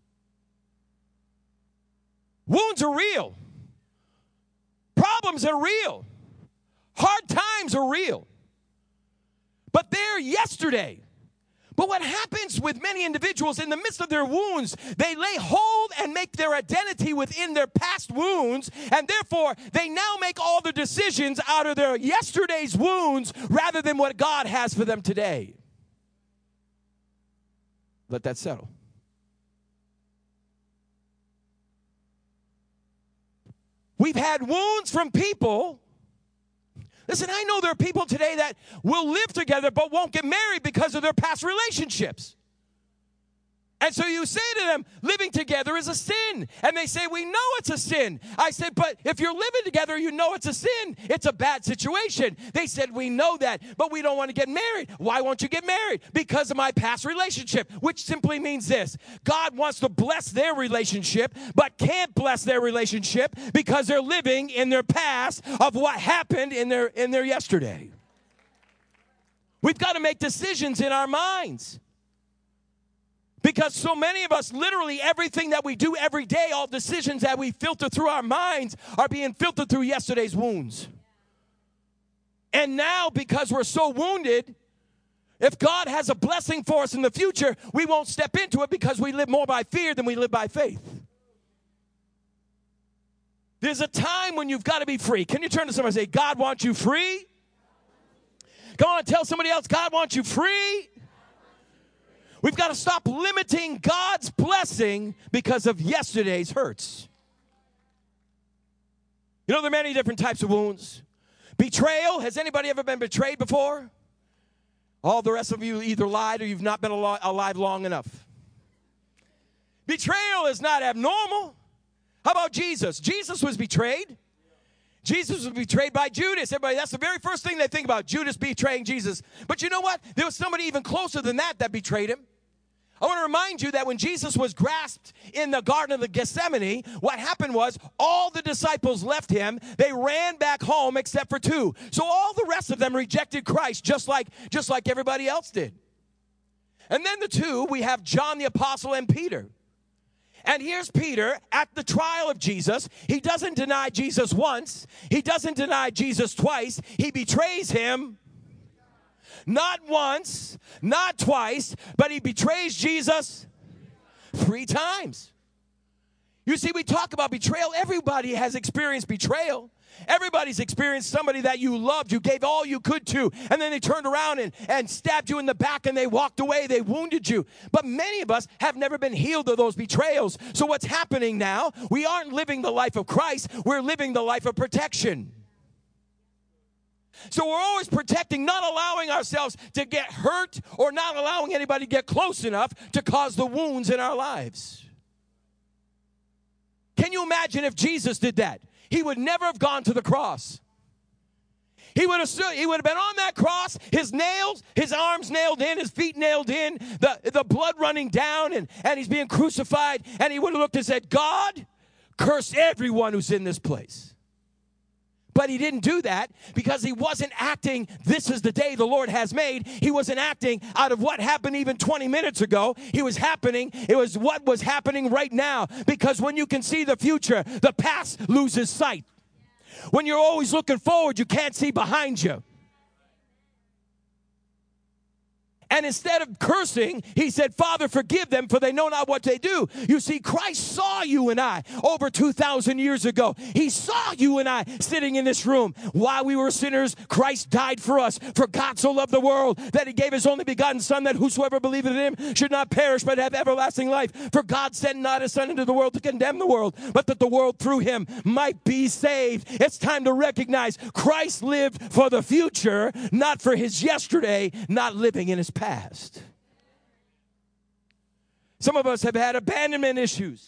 Wounds are real. Problems are real. Hard times are real. But they're yesterday. But what happens with many individuals in the midst of their wounds, they lay hold and make their identity within their past wounds, and therefore they now make all the decisions out of their yesterday's wounds rather than what God has for them today. Let that settle. We've had wounds from people. Listen, I know there are people today that will live together but won't get married because of their past relationships. And so you say to them, living together is a sin. And they say, we know it's a sin. I said, but if you're living together, you know it's a sin. It's a bad situation. They said, we know that, but we don't want to get married. Why won't you get married? Because of my past relationship, which simply means this. God wants to bless their relationship, but can't bless their relationship because they're living in their past of what happened in their yesterday. We've got to make decisions in our minds. Because so many of us, literally everything that we do every day, all decisions that we filter through our minds are being filtered through yesterday's wounds. And now, because we're so wounded, if God has a blessing for us in the future, we won't step into it because we live more by fear than we live by faith. There's a time when you've got to be free. Can you turn to somebody and say, God wants you free? Come on, tell somebody else, God wants you free. We've got to stop limiting God's blessing because of yesterday's hurts. You know, there are many different types of wounds. Betrayal. Has anybody ever been betrayed before? All the rest of you either lied or you've not been alive long enough. Betrayal is not abnormal. How about Jesus? Jesus was betrayed. Jesus was betrayed by Judas. Everybody, that's the very first thing they think about, Judas betraying Jesus. But you know what? There was somebody even closer than that betrayed him. I want to remind you that when Jesus was grasped in the Garden of Gethsemane, what happened was all the disciples left him. They ran back home except for two. So all the rest of them rejected Christ just like everybody else did. And then the two, we have John the Apostle and Peter. And here's Peter at the trial of Jesus. He doesn't deny Jesus once. He doesn't deny Jesus twice. He betrays him. Not once, not twice, but he betrays Jesus 3 times. You see, we talk about betrayal. Everybody has experienced betrayal. Everybody's experienced somebody that you loved, you gave all you could to, and then they turned around and stabbed you in the back and they walked away, they wounded you. But many of us have never been healed of those betrayals. So what's happening now? We aren't living the life of Christ, we're living the life of protection. So we're always protecting, not allowing ourselves to get hurt or not allowing anybody to get close enough to cause the wounds in our lives. Can you imagine if Jesus did that? He would never have gone to the cross. He would have been on that cross, his nails, his arms nailed in, his feet nailed in, the blood running down, and he's being crucified, and he would have looked and said, God, curse everyone who's in this place. But he didn't do that because he wasn't acting, this is the day the Lord has made. He wasn't acting out of what happened even 20 minutes ago. It was what was happening right now. Because when you can see the future, the past loses sight. When you're always looking forward, you can't see behind you. And instead of cursing, he said, Father, forgive them, for they know not what they do. You see, Christ saw you and I over 2,000 years ago. He saw you and I sitting in this room. While we were sinners, Christ died for us. For God so loved the world that he gave his only begotten Son, that whosoever believeth in him should not perish but have everlasting life. For God sent not his Son into the world to condemn the world, but that the world through him might be saved. It's time to recognize Christ lived for the future, not for his yesterday, not living in his past. Some of us have had abandonment issues.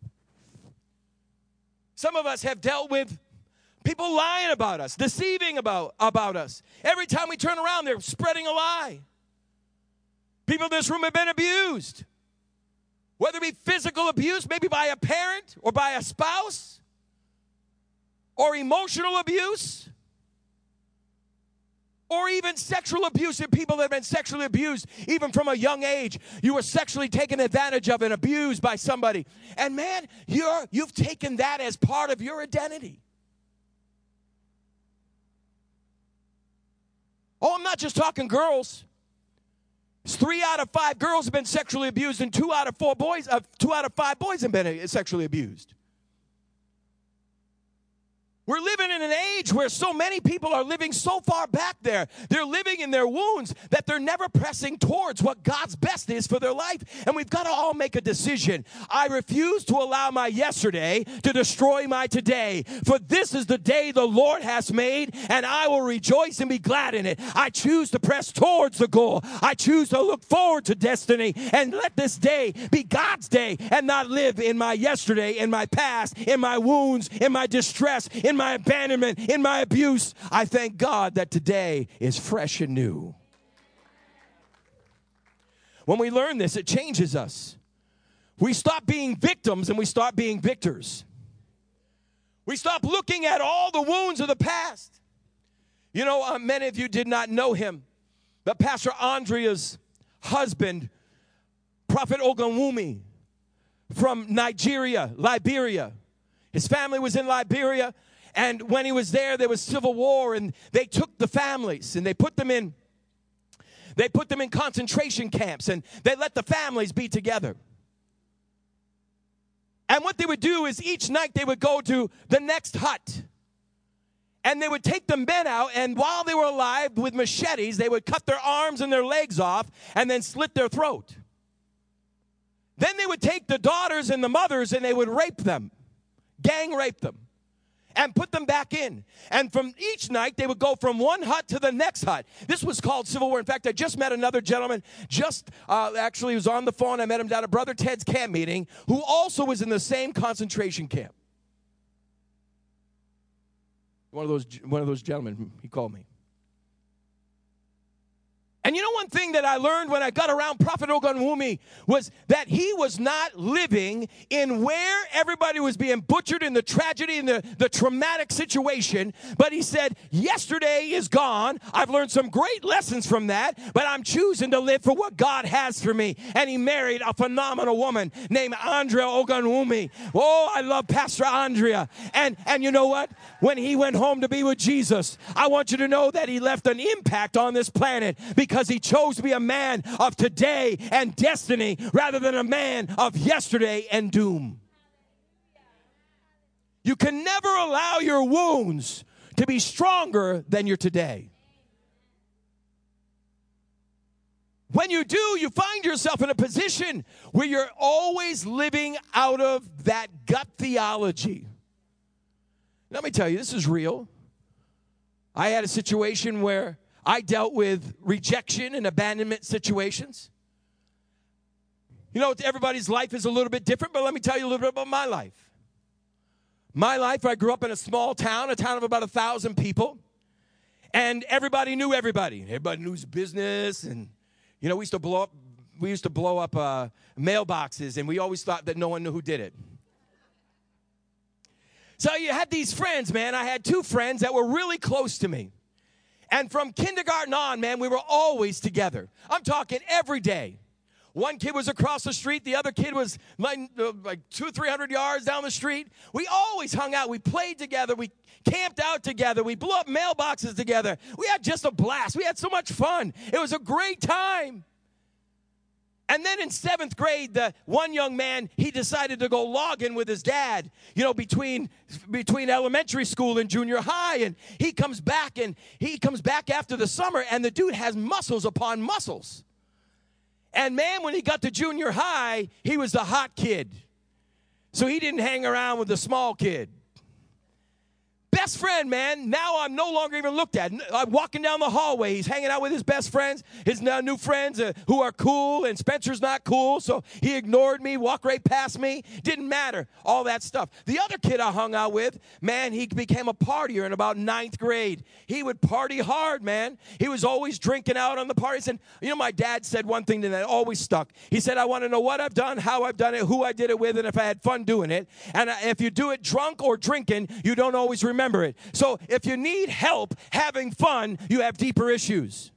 Some of us have dealt with people lying about us, deceiving about us. Every time we turn around, they're spreading a lie. People in this room have been abused. Whether it be physical abuse, maybe by a parent or by a spouse, or emotional abuse, or even sexual abuse in people that have been sexually abused, even from a young age. You were sexually taken advantage of and abused by somebody. And man, you've taken that as part of your identity. Oh, I'm not just talking girls. It's 3 out of 5 girls have been sexually abused, and 2 out of 5 boys have been sexually abused. We're living in an age where so many people are living so far back there. They're living in their wounds that they're never pressing towards what God's best is for their life. And we've got to all make a decision. I refuse to allow my yesterday to destroy my today. For this is the day the Lord has made, and I will rejoice and be glad in it. I choose to press towards the goal. I choose to look forward to destiny, and let this day be God's day and not live in my yesterday, in my past, in my wounds, in my distress, in my abandonment, in my abuse. I thank God that today is fresh and new. When we learn this, it changes us. We stop being victims and we start being victors. We stop looking at all the wounds of the past. You know, many of you did not know him, but Pastor Andrea's husband, Prophet Ogunwumi from Liberia. His family was in Liberia. And when he was there was civil war, and they took the families and they put them in concentration camps, and they let the families be together. And what they would do is each night they would go to the next hut, and they would take the men out, and while they were alive with machetes, they would cut their arms and their legs off and then slit their throat. Then they would take the daughters and the mothers and they would rape them, gang rape them, and put them back in. And from each night, they would go from one hut to the next hut. This was called civil war. In fact, I just met another gentleman, actually was on the phone. I met him down at Brother Ted's camp meeting, who also was in the same concentration camp. One of those gentlemen, he called me. And you know, one thing that I learned when I got around Prophet Ogunwumi was that he was not living in where everybody was being butchered in the tragedy and the traumatic situation. But he said, yesterday is gone. I've learned some great lessons from that, but I'm choosing to live for what God has for me. And he married a phenomenal woman named Andrea Ogunwumi. Oh, I love Pastor Andrea. And you know what? When he went home to be with Jesus, I want you to know that he left an impact on this planet, because he chose to be a man of today and destiny rather than a man of yesterday and doom. You can never allow your wounds to be stronger than your today. When you do, you find yourself in a position where you're always living out of that gut theology. Let me tell you, this is real. I had a situation where I dealt with rejection and abandonment situations. You know, everybody's life is a little bit different, but let me tell you a little bit about my life. My life, I grew up in a small town, a town of about 1,000 people, and everybody knew everybody. Everybody knew his business, and, you know, we used to blow up mailboxes, and we always thought that no one knew who did it. So you had these friends, man. I had 2 friends that were really close to me. And from kindergarten on, man, we were always together. I'm talking every day. One kid was across the street. The other kid was like 200-300 yards down the street. We always hung out. We played together. We camped out together. We blew up mailboxes together. We had just a blast. We had so much fun. It was a great time. And then in 7th grade, the one young man, he decided to go logging with his dad, you know, between elementary school and junior high. And he comes back after the summer, and the dude has muscles upon muscles. And man, when he got to junior high, he was the hot kid. So he didn't hang around with the small kid. Best friend, man, now I'm no longer even looked at. I'm walking down the hallway. He's hanging out with his best friends, his new friends who are cool, and Spencer's not cool, so he ignored me, walked right past me. Didn't matter, all that stuff. The other kid I hung out with, man, he became a partier in about 9th grade. He would party hard, man. He was always drinking out on the parties. And, you know, my dad said one thing that always stuck. He said, I want to know what I've done, how I've done it, who I did it with, and if I had fun doing it. And if you do it drunk or drinking, you don't always remember it. So if you need help having fun, you have deeper issues.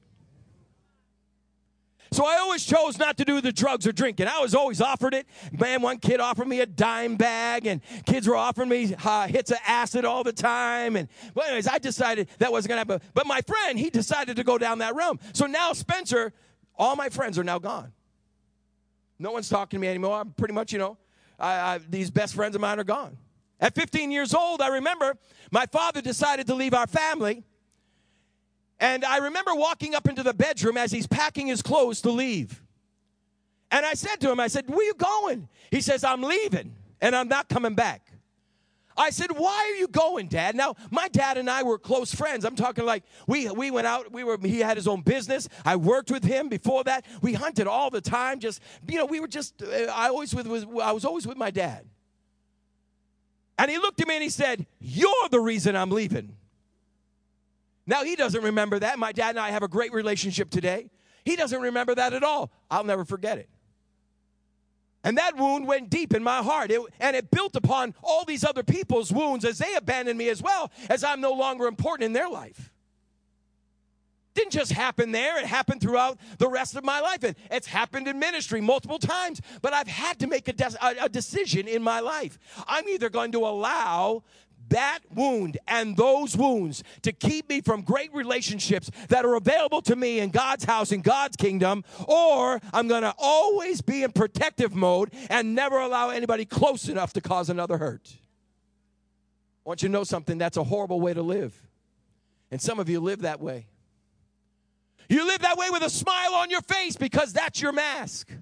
So I always chose not to do the drugs or drinking. I was always offered it. Man, one kid offered me a dime bag, and kids were offering me hits of acid all the time. And well, anyways, I decided that wasn't going to happen. But my friend, he decided to go down that realm. So now Spencer, all my friends are now gone. No one's talking to me anymore. I'm pretty much, you know, these best friends of mine are gone. At 15 years old, I remember my father decided to leave our family. And I remember walking up into the bedroom as he's packing his clothes to leave. And I said to him, I said, where you going? He says, I'm leaving, and I'm not coming back. I said, why are you going, Dad? Now, my dad and I were close friends. I'm talking like we went out. He had his own business. I worked with him before that. We hunted all the time. We were just, I was always with my dad. And he looked at me and he said, you're the reason I'm leaving. Now, he doesn't remember that. My dad and I have a great relationship today. He doesn't remember that at all. I'll never forget it. And that wound went deep in my heart. And it built upon all these other people's wounds as they abandoned me as well, as I'm no longer important in their life. Didn't just happen there. It happened throughout the rest of my life. And it's happened in ministry multiple times. But I've had to make a decision in my life. I'm either going to allow that wound and those wounds to keep me from great relationships that are available to me in God's house, in God's kingdom, or I'm going to always be in protective mode and never allow anybody close enough to cause another hurt. I want you to know something. That's a horrible way to live. And some of you live that way. You live that way with a smile on your face because that's your mask.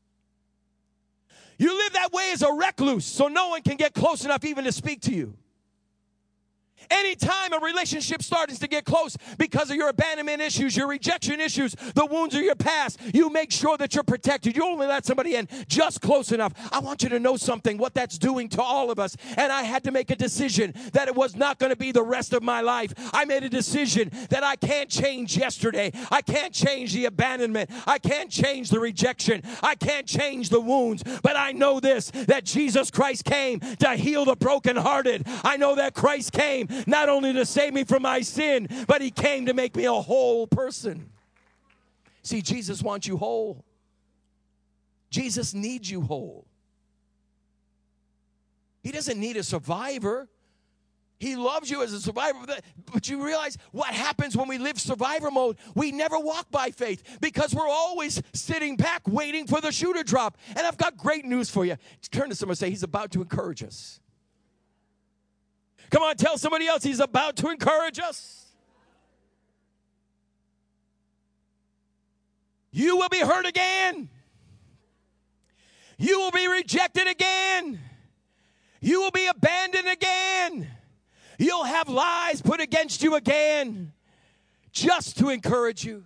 You live that way as a recluse so no one can get close enough even to speak to you. Anytime a relationship starts to get close because of your abandonment issues, your rejection issues, the wounds of your past, you make sure that you're protected. You only let somebody in just close enough. I want you to know something, what that's doing to all of us. And I had to make a decision that it was not going to be the rest of my life. I made a decision that I can't change yesterday. I can't change the abandonment. I can't change the rejection. I can't change the wounds. But I know this, that Jesus Christ came to heal the brokenhearted. I know that Christ came not only to save me from my sin, but he came to make me a whole person. See, Jesus wants you whole. Jesus needs you whole. He doesn't need a survivor. He loves you as a survivor. But you realize what happens when we live survivor mode? We never walk by faith because we're always sitting back waiting for the shoe to drop. And I've got great news for you. Turn to someone and say, he's about to encourage us. Come on, tell somebody else he's about to encourage us. You will be hurt again. You will be rejected again. You will be abandoned again. You'll have lies put against you again, just to encourage you.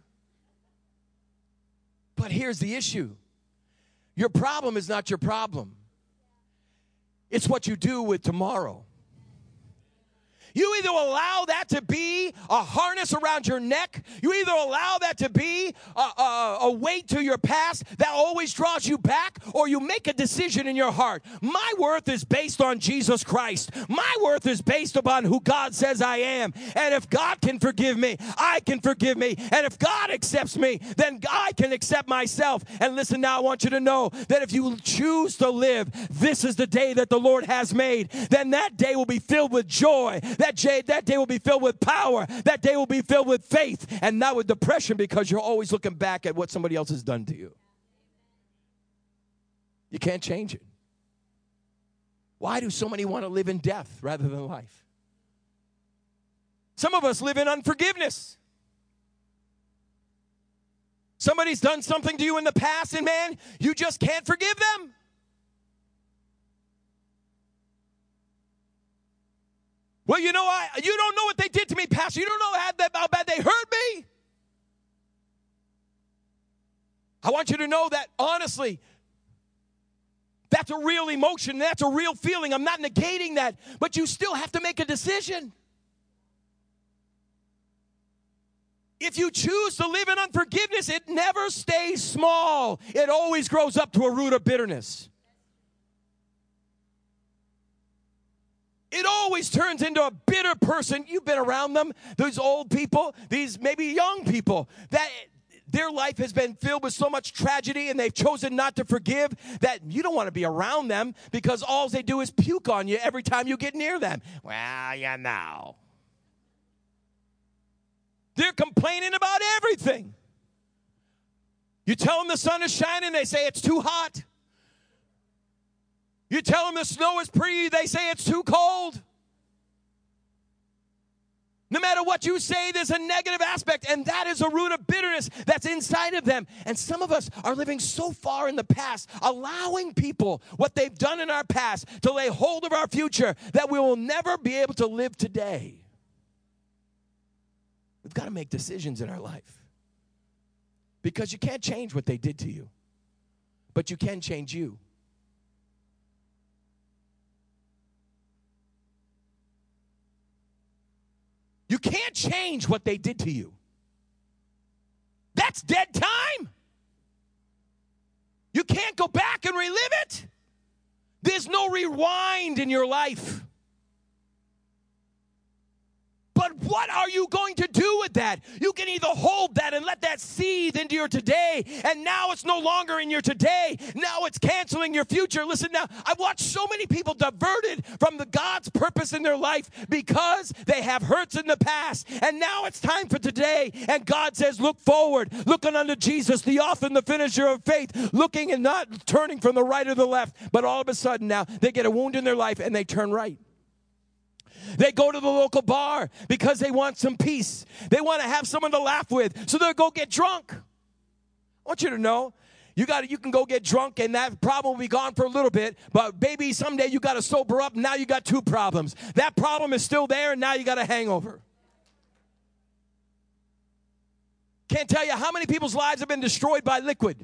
But here's the issue. Your problem is not your problem. It's what you do with tomorrow. You either allow that to be a harness around your neck. You either allow that to be a weight to your past that always draws you back, or you make a decision in your heart. My worth is based on Jesus Christ. My worth is based upon who God says I am. And if God can forgive me, I can forgive me. And if God accepts me, then I can accept myself. And listen, now I want you to know that if you choose to live, this is the day that the Lord has made, then that day will be filled with joy. That day will be filled with power. That day will be filled with faith and not with depression because you're always looking back at what somebody else has done to you. You can't change it. Why do so many want to live in death rather than life? Some of us live in unforgiveness. Somebody's done something to you in the past, and man, you just can't forgive them. Well, you don't know what they did to me, Pastor. You don't know how bad they hurt me. I want you to know that, honestly, that's a real emotion. That's a real feeling. I'm not negating that. But you still have to make a decision. If you choose to live in unforgiveness, it never stays small. It always grows up to a root of bitterness. It always turns into a bitter person. You've been around them, those old people, these maybe young people, that their life has been filled with so much tragedy and they've chosen not to forgive that you don't want to be around them because all they do is puke on you every time you get near them. Well, you know. They're complaining about everything. You tell them the sun is shining, they say it's too hot. You tell them the snow is pretty, they say it's too cold. No matter what you say, there's a negative aspect, and that is a root of bitterness that's inside of them. And some of us are living so far in the past, allowing people what they've done in our past to lay hold of our future that we will never be able to live today. We've got to make decisions in our life because you can't change what they did to you, but you can change you. You can't change what they did to you. That's dead time. You can't go back and relive it. There's no rewind in your life. But what are you going to do with that? You can either hold that and let that seethe into your today, and now it's no longer in your today. Now it's canceling your future. Listen now, I've watched so many people diverted from the God's purpose in their life because they have hurts in the past, and now it's time for today. And God says, look forward, looking unto Jesus, the author and the finisher of faith, looking and not turning from the right or the left. But all of a sudden now, they get a wound in their life and they turn right. They go to the local bar because they want some peace. They want to have someone to laugh with, so they'll go get drunk. I want you to know, you can go get drunk, and that problem will be gone for a little bit, but baby, someday you got to sober up, and now you got two problems. That problem is still there, and now you got a hangover. Can't tell you how many people's lives have been destroyed by liquid.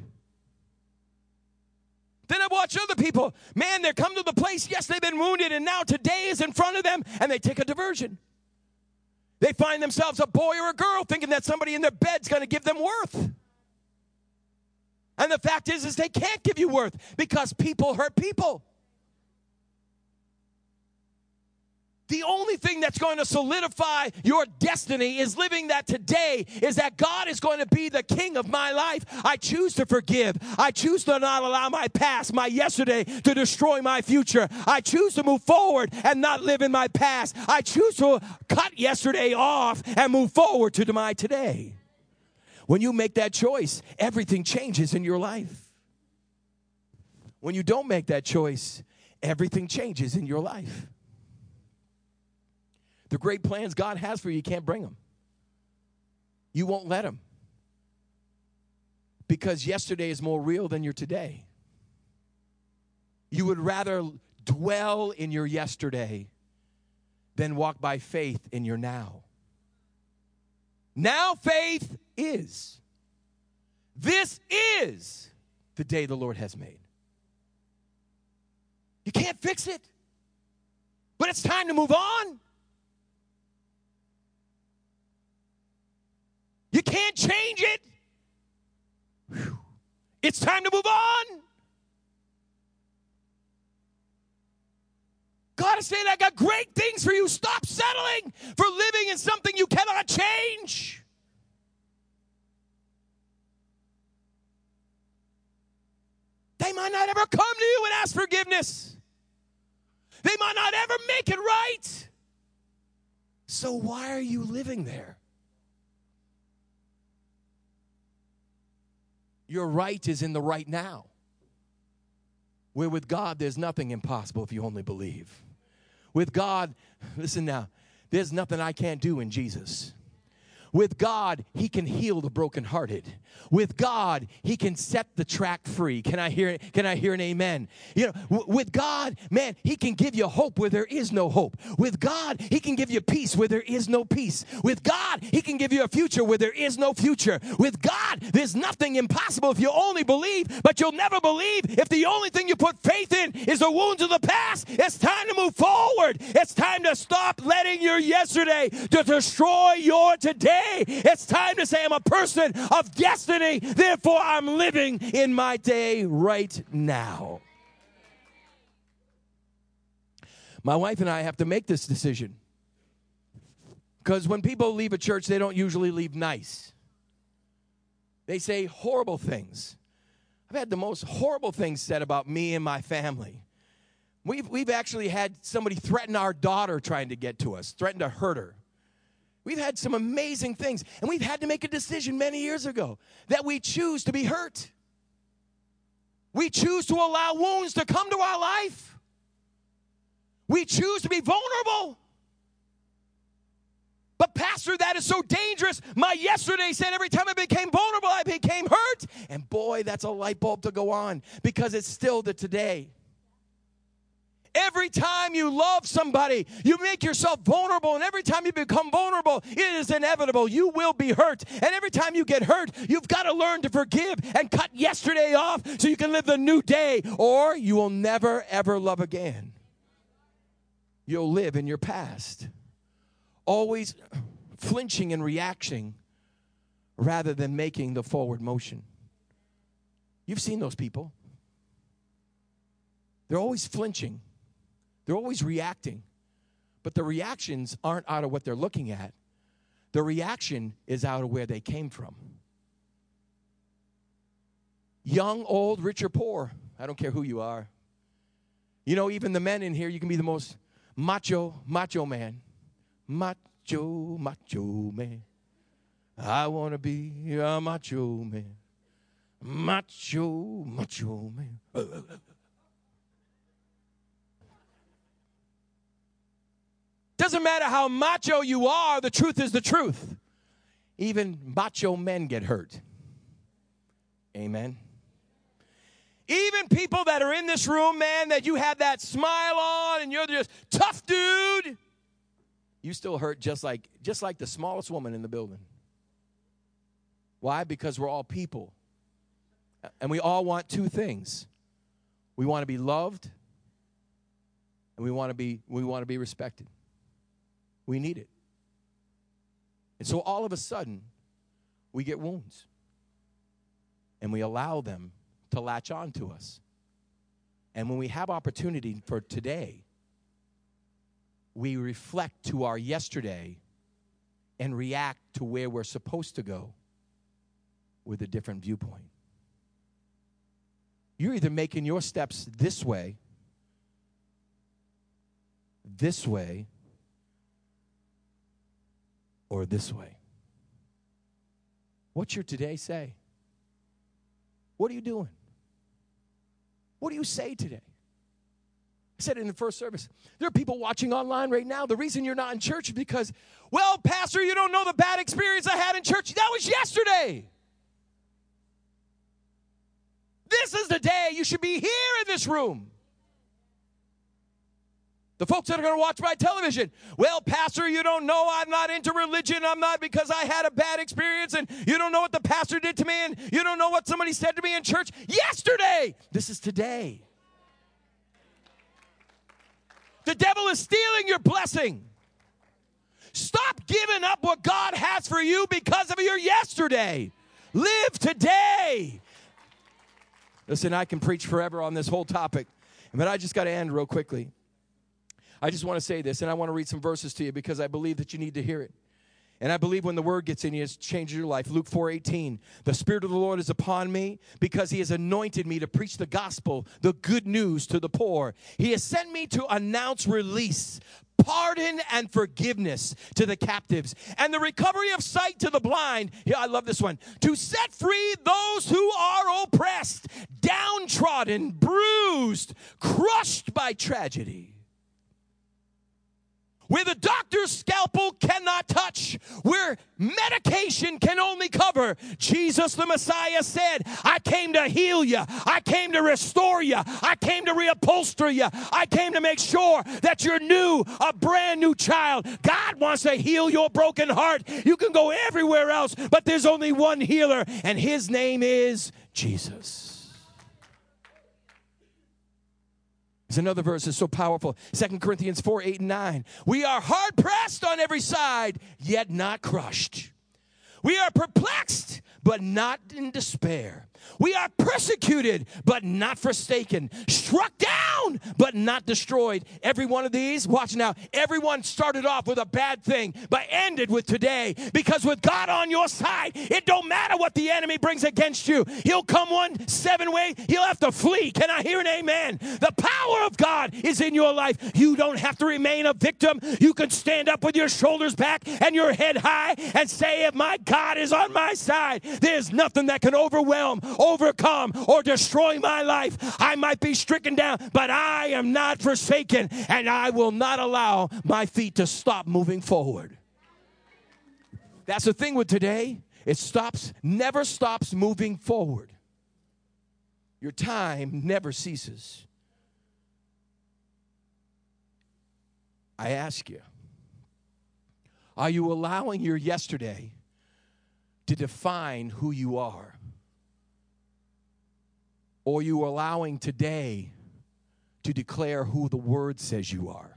Then I watch other people. Man, they come to the place, yes, they've been wounded, and now today is in front of them, and they take a diversion. They find themselves a boy or a girl thinking that somebody in their bed's going to give them worth. And the fact is they can't give you worth because people hurt people. The only thing that's going to solidify your destiny is living that today, is that God is going to be the king of my life. I choose to forgive. I choose to not allow my past, my yesterday, to destroy my future. I choose to move forward and not live in my past. I choose to cut yesterday off and move forward to my today. When you make that choice, everything changes in your life. When you don't make that choice, everything changes in your life. The great plans God has for you, you can't bring them. You won't let them. Because yesterday is more real than your today. You would rather dwell in your yesterday than walk by faith in your now. Now faith is. This is the day the Lord has made. You can't fix it. But it's time to move on. You can't change it. Whew. It's time to move on. God is saying, I got great things for you. Stop settling for living in something you cannot change. They might not ever come to you and ask forgiveness. They might not ever make it right. So why are you living there? Your right is in the right now. Where with God, there's nothing impossible if you only believe. With God, listen now, there's nothing I can't do in Jesus. With God, he can heal the brokenhearted. With God, he can set the track free. Can I hear an amen? You know, with God, man, he can give you hope where there is no hope. With God, he can give you peace where there is no peace. With God, he can give you a future where there is no future. With God, there's nothing impossible if you only believe, but you'll never believe if the only thing you put faith in is the wounds of the past. It's time to move forward. It's time to stop letting your yesterday to destroy your today. It's time to say, I'm a person of destiny, therefore I'm living in my day right now. My wife and I have to make this decision because when people leave a church, they don't usually leave nice. They say horrible things. I've had the most horrible things said about me and my family. We've actually had somebody threaten our daughter trying to get to us, threaten to hurt her. We've had some amazing things, and we've had to make a decision many years ago that we choose to be hurt. We choose to allow wounds to come to our life. We choose to be vulnerable. But pastor, that is so dangerous. My yesterday said every time I became vulnerable, I became hurt. And boy, that's a light bulb to go on, because it's still the today. Every time you love somebody, you make yourself vulnerable. And every time you become vulnerable, it is inevitable. You will be hurt. And every time you get hurt, you've got to learn to forgive and cut yesterday off so you can live the new day, or you will never, ever love again. You'll live in your past, always flinching and reacting rather than making the forward motion. You've seen those people. They're always flinching. They're always reacting. But the reactions aren't out of what they're looking at. The reaction is out of where they came from. Young, old, rich, or poor, I don't care who you are. You know, even the men in here, you can be the most macho man. Macho man. I want to be a macho man. Macho man. Doesn't matter how macho you are, the truth is the truth. Even macho men get hurt. Amen. Even people that are in this room, man, that you have that smile on and you're just tough dude, you still hurt just like the smallest woman in the building. Why? Because we're all people. And we all want two things. We want to be loved, and we want to be respected. We need it. And so all of a sudden, we get wounds. And we allow them to latch on to us. And when we have opportunity for today, we reflect to our yesterday and react to where we're supposed to go with a different viewpoint. You're either making your steps this way, or this way. What's your today say? What are you doing? What do you say today? I said it in the first service. There are people watching online right now. The reason you're not in church is because, well, pastor, you don't know the bad experience I had in church. That was yesterday. This is the day you should be here in this room. The folks that are going to watch my television, well, pastor, you don't know I'm not into religion. I'm not, because I had a bad experience, and you don't know what the pastor did to me, and you don't know what somebody said to me in church yesterday. This is today. The devil is stealing your blessing. Stop giving up what God has for you because of your yesterday. Live today. Listen, I can preach forever on this whole topic, but I just got to end real quickly. I just want to say this, and I want to read some verses to you because I believe that you need to hear it. And I believe when the word gets in you, it changes your life. Luke 4:18, the Spirit of the Lord is upon me because he has anointed me to preach the gospel, the good news to the poor. He has sent me to announce release, pardon, and forgiveness to the captives, and the recovery of sight to the blind. Here, I love this one. To set free those who are oppressed, downtrodden, bruised, crushed by tragedy. Where the doctor's scalpel cannot touch, where medication can only cover, Jesus the Messiah said, I came to heal you. I came to restore you. I came to reupholster you. I came to make sure that you're new, a brand new child. God wants to heal your broken heart. You can go everywhere else, but there's only one healer, and his name is Jesus. There's another verse that's so powerful. 2 Corinthians 4:8-9. We are hard pressed on every side, yet not crushed. We are perplexed, but not in despair. We are persecuted, but not forsaken. Struck down, but not destroyed. Every one of these, watch now, everyone started off with a bad thing, but ended with today. Because with God on your side, it don't matter what the enemy brings against you. He'll come 7 ways. He'll have to flee. Can I hear an amen? The power of God is in your life. You don't have to remain a victim. You can stand up with your shoulders back and your head high and say, if my God is on my side, there's nothing that can overwhelm overcome or destroy my life. I might be stricken down, but I am not forsaken, and I will not allow my feet to stop moving forward. That's the thing with today. It never stops moving forward. Your time never ceases. I ask you, are you allowing your yesterday to define who you are? Or are you allowing today to declare who the Word says you are?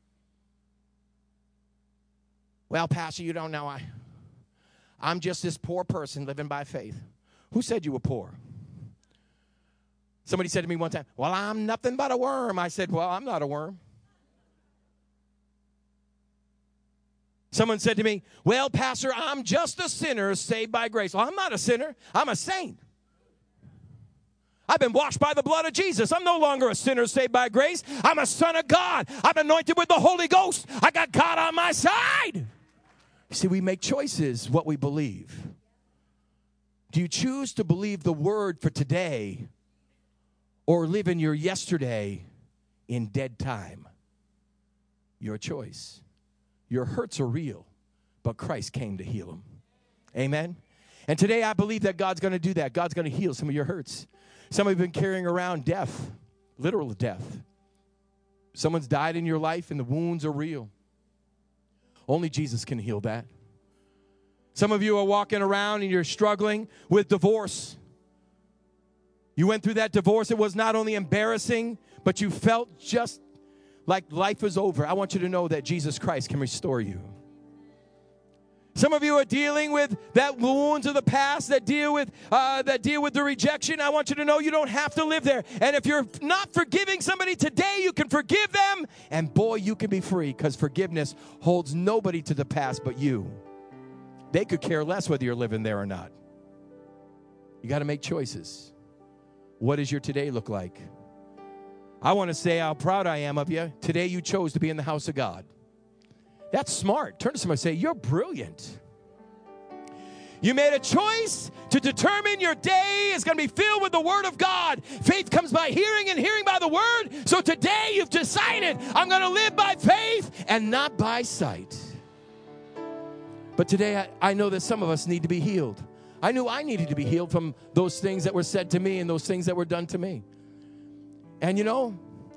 Well, Pastor, you don't know. I'm just this poor person living by faith. Who said you were poor? Somebody said to me one time, well, I'm nothing but a worm. I said, well, I'm not a worm. Someone said to me, well, Pastor, I'm just a sinner saved by grace. Well, I'm not a sinner. I'm a saint. I've been washed by the blood of Jesus. I'm no longer a sinner saved by grace. I'm a son of God. I'm anointed with the Holy Ghost. I got God on my side. You see, we make choices what we believe. Do you choose to believe the word for today or live in your yesterday in dead time? Your choice. Your hurts are real, but Christ came to heal them. Amen? And today I believe that God's going to do that. God's going to heal some of your hurts. Some of you have been carrying around death, literal death. Someone's died in your life and the wounds are real. Only Jesus can heal that. Some of you are walking around and you're struggling with divorce. You went through that divorce. It was not only embarrassing, but you felt just like life is over. I want you to know that Jesus Christ can restore you. Some of you are dealing with that wounds of the past that deal with the rejection. I want you to know you don't have to live there. And if you're not forgiving somebody today, you can forgive them. And boy, you can be free, because forgiveness holds nobody to the past but you. They could care less whether you're living there or not. You got to make choices. What does your today look like? I want to say how proud I am of you. Today you chose to be in the house of God. That's smart. Turn to somebody and say, you're brilliant. You made a choice to determine your day is going to be filled with the Word of God. Faith comes by hearing and hearing by the Word. So today you've decided, I'm going to live by faith and not by sight. But today I know that some of us need to be healed. I knew I needed to be healed from those things that were said to me and those things that were done to me. And you know,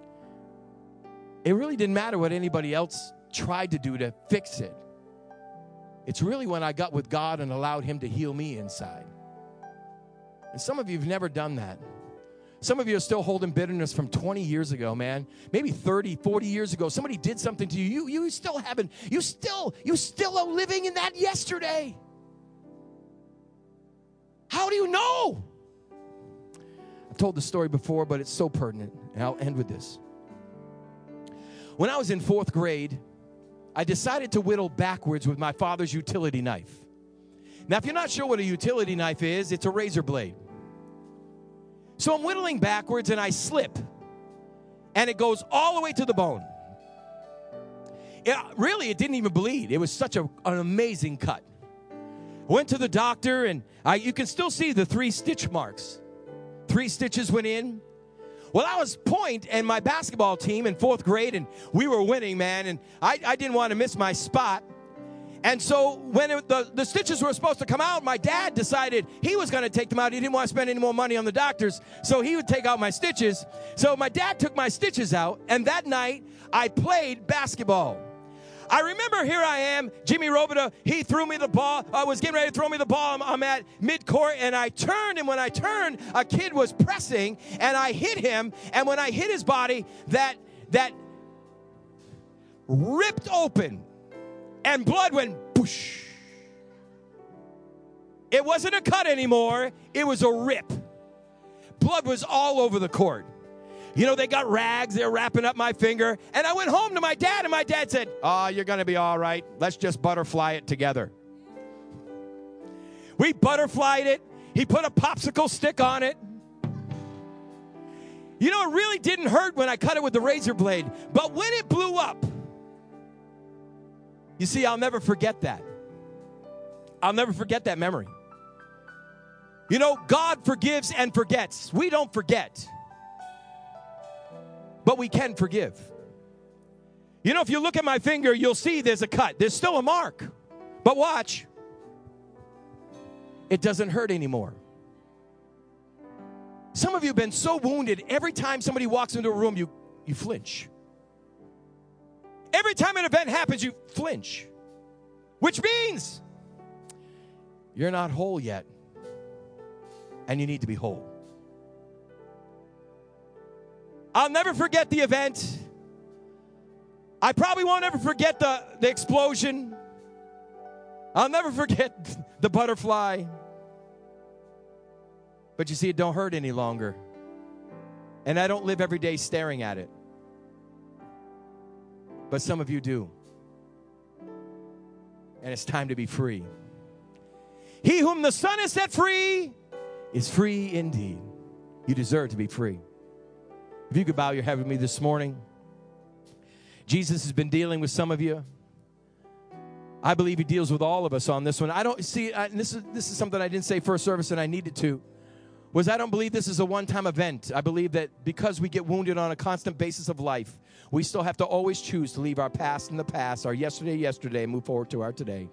it really didn't matter what anybody else tried to do to fix it. It's really when I got with God and allowed Him to heal me inside. And some of you have never done that. Some of you are still holding bitterness from 20 years ago, man. Maybe 30, 40 years ago. Somebody did something to you. You still haven't. You still are living in that yesterday. How do you know? I've told the story before, but it's so pertinent, and I'll end with this. When I was in 4th grade, I decided to whittle backwards with my father's utility knife. Now, if you're not sure what a utility knife is, it's a razor blade. So I'm whittling backwards, and I slip, and it goes all the way to the bone. It didn't even bleed. It was such an amazing cut. Went to the doctor, and you can still see the 3 stitch marks. 3 stitches went in. Well, I was point and my basketball team in 4th grade, and we were winning, man, and I didn't want to miss my spot. And so when the stitches were supposed to come out, my dad decided he was going to take them out. He didn't want to spend any more money on the doctors, so he would take out my stitches. So my dad took my stitches out, and that night I played basketball. I remember here I am, Jimmy Robida, he threw me the ball. I was getting ready to throw me the ball. I'm at midcourt, and I turned, and when I turned, a kid was pressing, and I hit him, and when I hit his body, that ripped open, and blood went whoosh. It wasn't a cut anymore. It was a rip. Blood was all over the court. You know, they got rags. They're wrapping up my finger. And I went home to my dad, and my dad said, "Oh, you're going to be all right. Let's just butterfly it together." We butterflied it. He put a popsicle stick on it. You know, it really didn't hurt when I cut it with the razor blade. But when it blew up, you see, I'll never forget that. I'll never forget that memory. You know, God forgives and forgets. We don't forget. But we can forgive. You know, if you look at my finger, you'll see there's a cut. There's still a mark. But watch. It doesn't hurt anymore. Some of you have been so wounded, every time somebody walks into a room, you flinch. Every time an event happens, you flinch. Which means you're not whole yet. And you need to be whole. I'll never forget the event. I probably won't ever forget the explosion. I'll never forget the butterfly. But you see, it don't hurt any longer. And I don't live every day staring at it. But some of you do. And it's time to be free. He whom the Son has set free is free indeed. You deserve to be free. If you could bow your head with me this morning. Jesus has been dealing with some of you. I believe he deals with all of us on this one. I don't see, this is something I didn't say first service and I needed to, was I don't believe this is a one-time event. I believe that because we get wounded on a constant basis of life, we still have to always choose to leave our past in the past, our yesterday, and move forward to our today.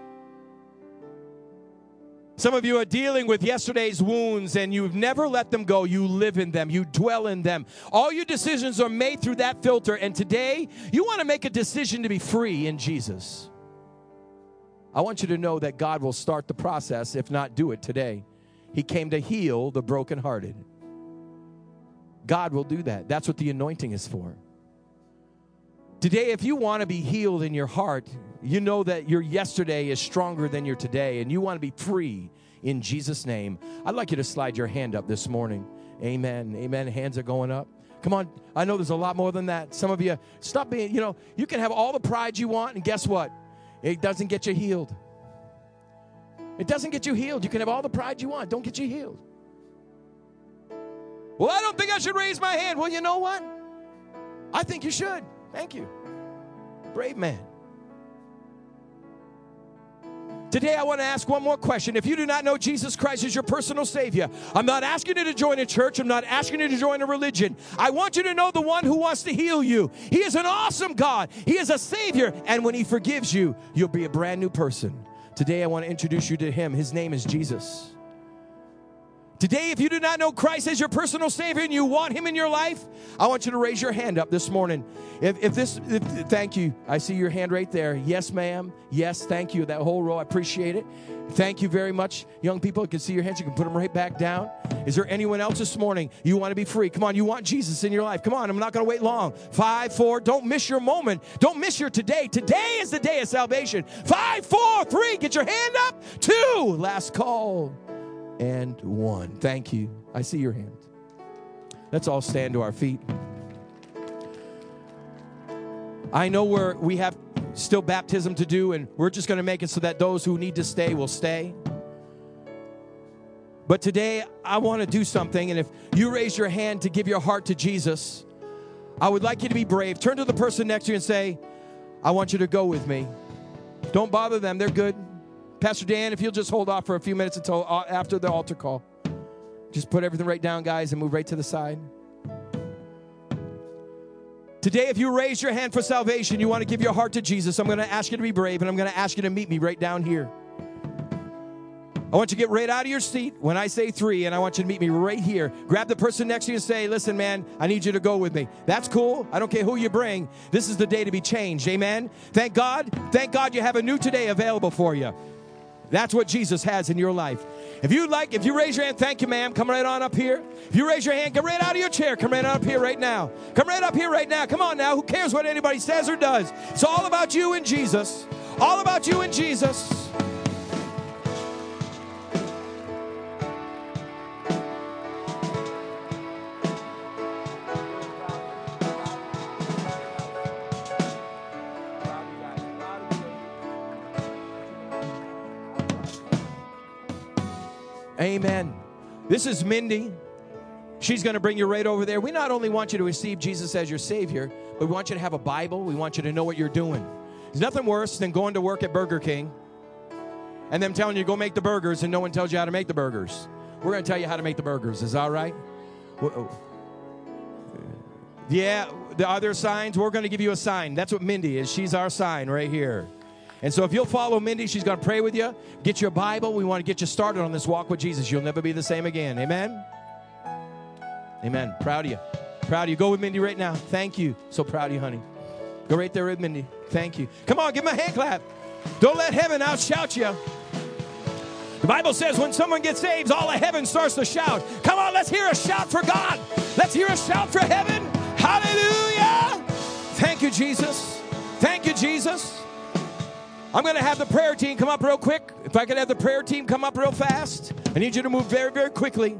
Some of you are dealing with yesterday's wounds and you've never let them go. You live in them. You dwell in them. All your decisions are made through that filter. And today, you want to make a decision to be free in Jesus. I want you to know that God will start the process, if not do it today. He came to heal the brokenhearted. God will do that. That's what the anointing is for. Today, if you want to be healed in your heart, you know that your yesterday is stronger than your today, and you want to be free in Jesus' name. I'd like you to slide your hand up this morning. Amen. Amen. Hands are going up. Come on. I know there's a lot more than that. Some of you, stop being, you can have all the pride you want, and guess what? It doesn't get you healed. It doesn't get you healed. You can have all the pride you want. Don't get you healed. Well, I don't think I should raise my hand. Well, you know what? I think you should. Thank you. Brave man. Today, I want to ask one more question. If you do not know Jesus Christ as your personal Savior, I'm not asking you to join a church. I'm not asking you to join a religion. I want you to know the one who wants to heal you. He is an awesome God. He is a Savior. And when he forgives you, you'll be a brand new person. Today, I want to introduce you to him. His name is Jesus. Today, if you do not know Christ as your personal Savior and you want him in your life, I want you to raise your hand up this morning. Thank you. I see your hand right there. Yes, ma'am. Yes, thank you. That whole row, I appreciate it. Thank you very much. Young people, you can see your hands. You can put them right back down. Is there anyone else this morning? You want to be free. Come on, you want Jesus in your life. Come on, I'm not going to wait long. 5, 4, don't miss your moment. Don't miss your today. Today is the day of salvation. 5, 4, 3, get your hand up. 2, last call. And 1. Thank you. I see your hand. Let's all stand to our feet. I know we have still baptism to do, and we're just going to make it so that those who need to stay will stay. But today, I want to do something, and if you raise your hand to give your heart to Jesus, I would like you to be brave. Turn to the person next to you and say, I want you to go with me. Don't bother them. They're good. Pastor Dan, if you'll just hold off for a few minutes until after the altar call. Just put everything right down, guys, and move right to the side. Today, if you raise your hand for salvation, you want to give your heart to Jesus, I'm going to ask you to be brave, and I'm going to ask you to meet me right down here. I want you to get right out of your seat when I say 3, and I want you to meet me right here. Grab the person next to you and say, listen, man, I need you to go with me. That's cool. I don't care who you bring. This is the day to be changed. Amen? Thank God you have a new today available for you. That's what Jesus has in your life. If you raise your hand, thank you, ma'am. Come right on up here. If you raise your hand, get right out of your chair. Come right up here right now. Come right up here right now. Come on now. Who cares what anybody says or does? It's all about you and Jesus. All about you and Jesus. Amen. This is Mindy. She's going to bring you right over there. We not only want you to receive Jesus as your Savior, but we want you to have a Bible. We want you to know what you're doing. There's nothing worse than going to work at Burger King and them telling you to go make the burgers and no one tells you how to make the burgers. we're going to tell you how to make the burgers. Is that all right? Yeah, are there signs? We're going to give you a sign. That's what Mindy is. She's our sign right here. And so if you'll follow Mindy, she's going to pray with you. Get your Bible. We want to get you started on this walk with Jesus. You'll never be the same again. Amen? Amen. Proud of you. Proud of you. Go with Mindy right now. Thank you. So proud of you, honey. Go right there with Mindy. Thank you. Come on, give him a hand clap. Don't let heaven outshout you. The Bible says when someone gets saved, all of heaven starts to shout. Come on, let's hear a shout for God. Let's hear a shout for heaven. Hallelujah. Thank you, Jesus. Thank you, Jesus. I'm going to have the prayer team come up real quick. If I could have the prayer team come up real fast. I need you to move very, very quickly.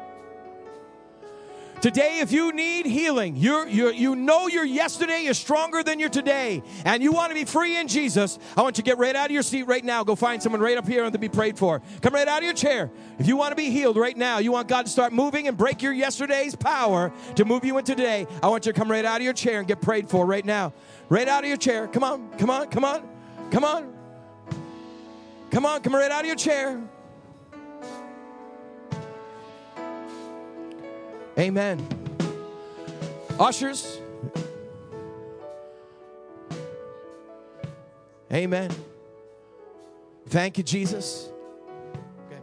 Today, if you need healing, you know your yesterday is stronger than your today, and you want to be free in Jesus, I want you to get right out of your seat right now. Go find someone right up here and to be prayed for. Come right out of your chair. If you want to be healed right now, you want God to start moving and break your yesterday's power to move you into today, I want you to come right out of your chair and get prayed for right now. Right out of your chair. Come on, come on, come on, come on. Come on, come right out of your chair. Amen. Ushers. Amen. Thank you, Jesus. Okay.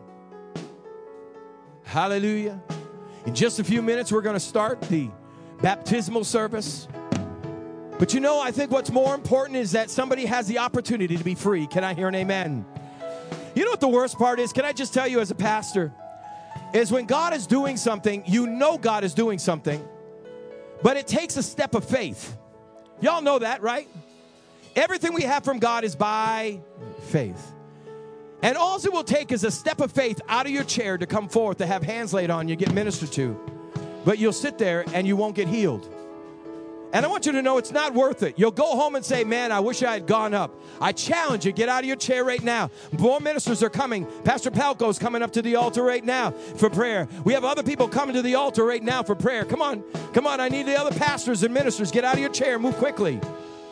Hallelujah. In just a few minutes, we're going to start the baptismal service. But you know, I think what's more important is that somebody has the opportunity to be free. Can I hear an amen? You know what the worst part is? Can I just tell you as a pastor? Is when God is doing something, you know God is doing something, but it takes a step of faith. Y'all know that, right? Everything we have from God is by faith. And all it will take is a step of faith out of your chair to come forth, to have hands laid on you, get ministered to. But you'll sit there and you won't get healed. And I want you to know it's not worth it. You'll go home and say, man, I wish I had gone up. I challenge you, get out of your chair right now. More ministers are coming. Pastor Palco's coming up to the altar right now for prayer. We have other people coming to the altar right now for prayer. Come on, come on. I need the other pastors and ministers. Get out of your chair. Move quickly.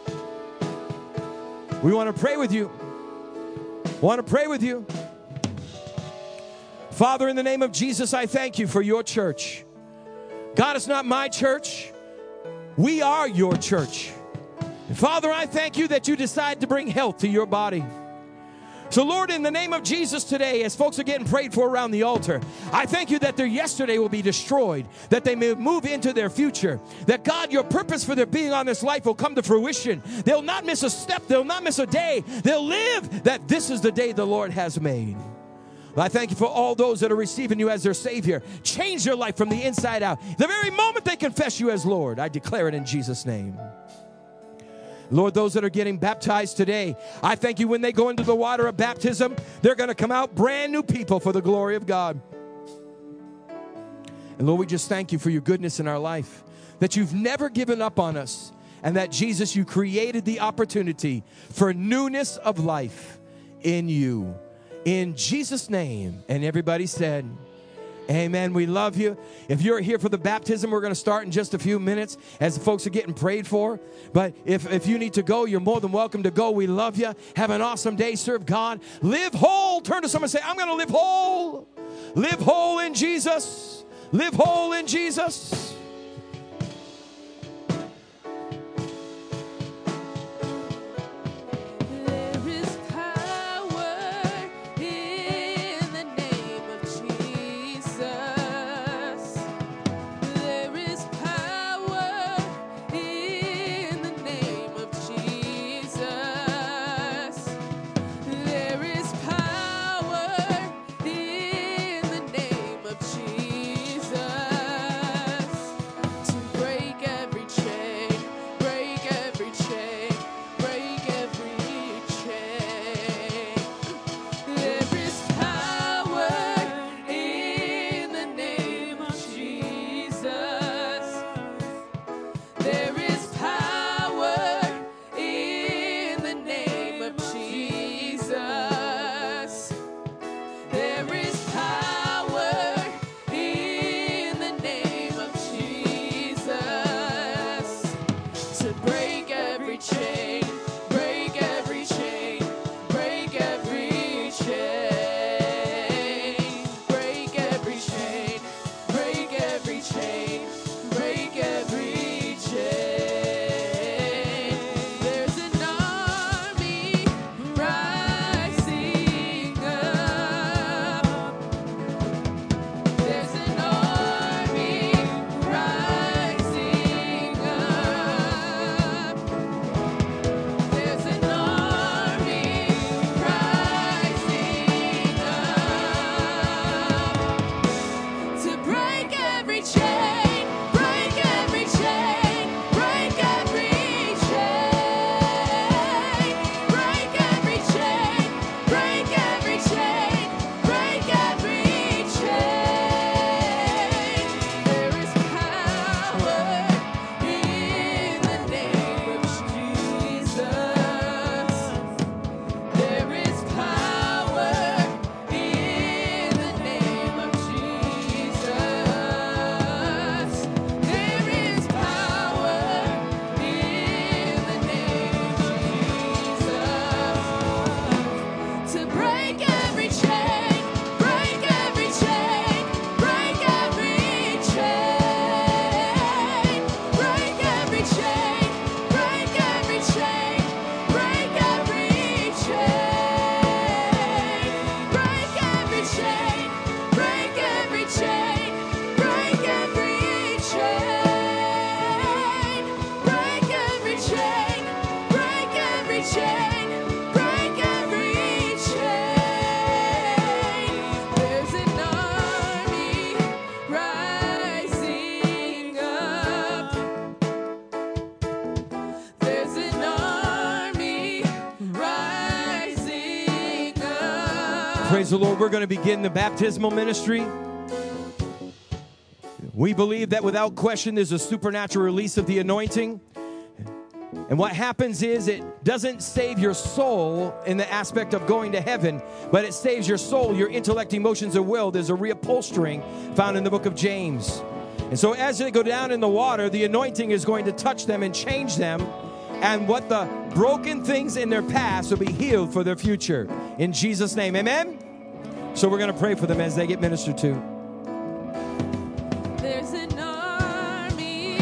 We want to pray with you. Want to pray with you. Father, in the name of Jesus, I thank you for your church. God, it's not my church. We are your church. And Father, I thank you that you decide to bring health to your body. So Lord, in the name of Jesus today, as folks are getting prayed for around the altar, I thank you that their yesterday will be destroyed, that they may move into their future, that God, your purpose for their being on this life will come to fruition. They'll not miss a step. They'll not miss a day. They'll live that this is the day the Lord has made. I thank you for all those that are receiving you as their Savior. Change their life from the inside out. The very moment they confess you as Lord, I declare it in Jesus' name. Lord, those that are getting baptized today, I thank you when they go into the water of baptism, they're going to come out brand new people for the glory of God. And Lord, we just thank you for your goodness in our life, that you've never given up on us, and that, Jesus, you created the opportunity for newness of life in you. In Jesus' name. And everybody said, amen. We love you. If you're here for the baptism, we're going to start in just a few minutes as the folks are getting prayed for. But if you need to go, you're more than welcome to go. We love you. Have an awesome day. Serve God. Live whole. Turn to someone and say, I'm going to live whole. Live whole in Jesus. Live whole in Jesus. Praise the Lord. We're going to begin the baptismal ministry. We believe that without question there's a supernatural release of the anointing. And what happens is it doesn't save your soul in the aspect of going to heaven, but it saves your soul, your intellect, emotions, and will. There's a reupholstering found in the book of James. And so as they go down in the water, the anointing is going to touch them and change them. And what the broken things in their past will be healed for their future. In Jesus' name, amen? So we're going to pray for them as they get ministered to. There's an army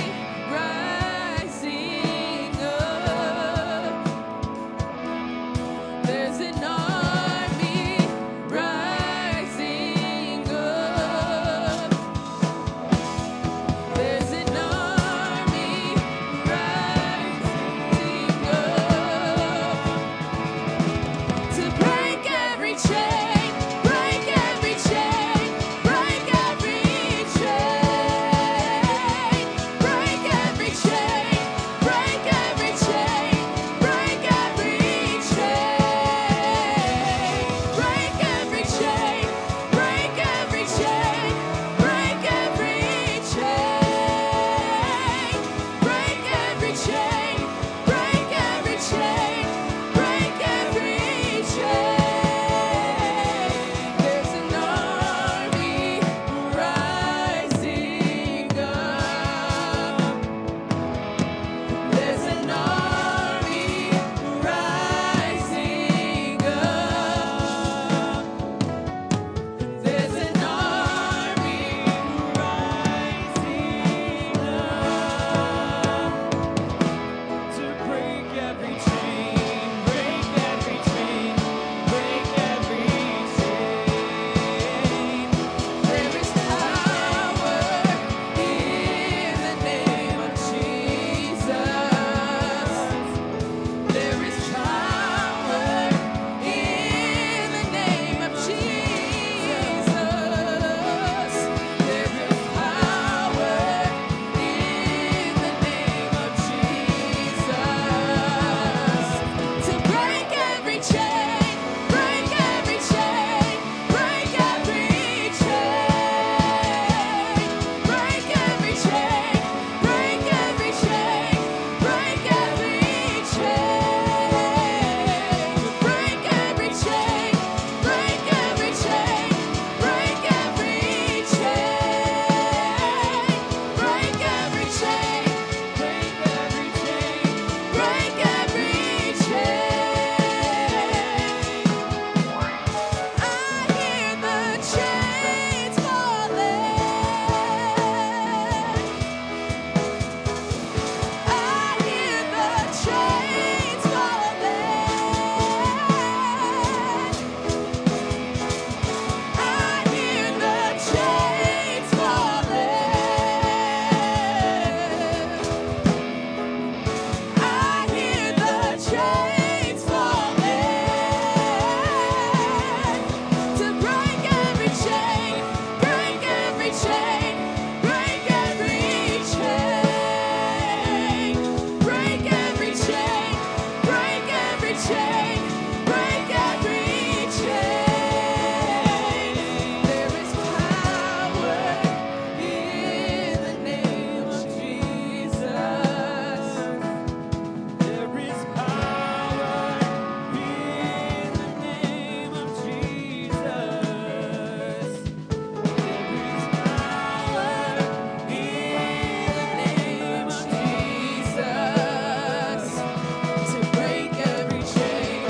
rising up. There's an army rising up. There's an army rising up to break every chain, break every chain, break every chain, break every chain, break every chain, break every chain, break every chain, break every chain, break every chain, break every chain, break every chain, break every chain. There's an army rising up. There's an army rising up. There's an army rising up to break every chain, break every chain, break every chain. There is power in the name of Jesus. There is power in the name of Jesus. There is power in the name of Jesus to break every chain, break every chain, break every chain, break every chain, break every chain, break every chain, break every chain, break every chain, break every chain, break every chain, break every chain, break every chain. I hear the chains falling. I hear the chains falling. I hear the chains falling. I hear the chains falling to break every chain, break every chain, break every chain, break every chain, break every chain, break every chain. There is power in the name of Jesus. There is power in the name of Jesus. There is power in the name of Jesus to break every chain,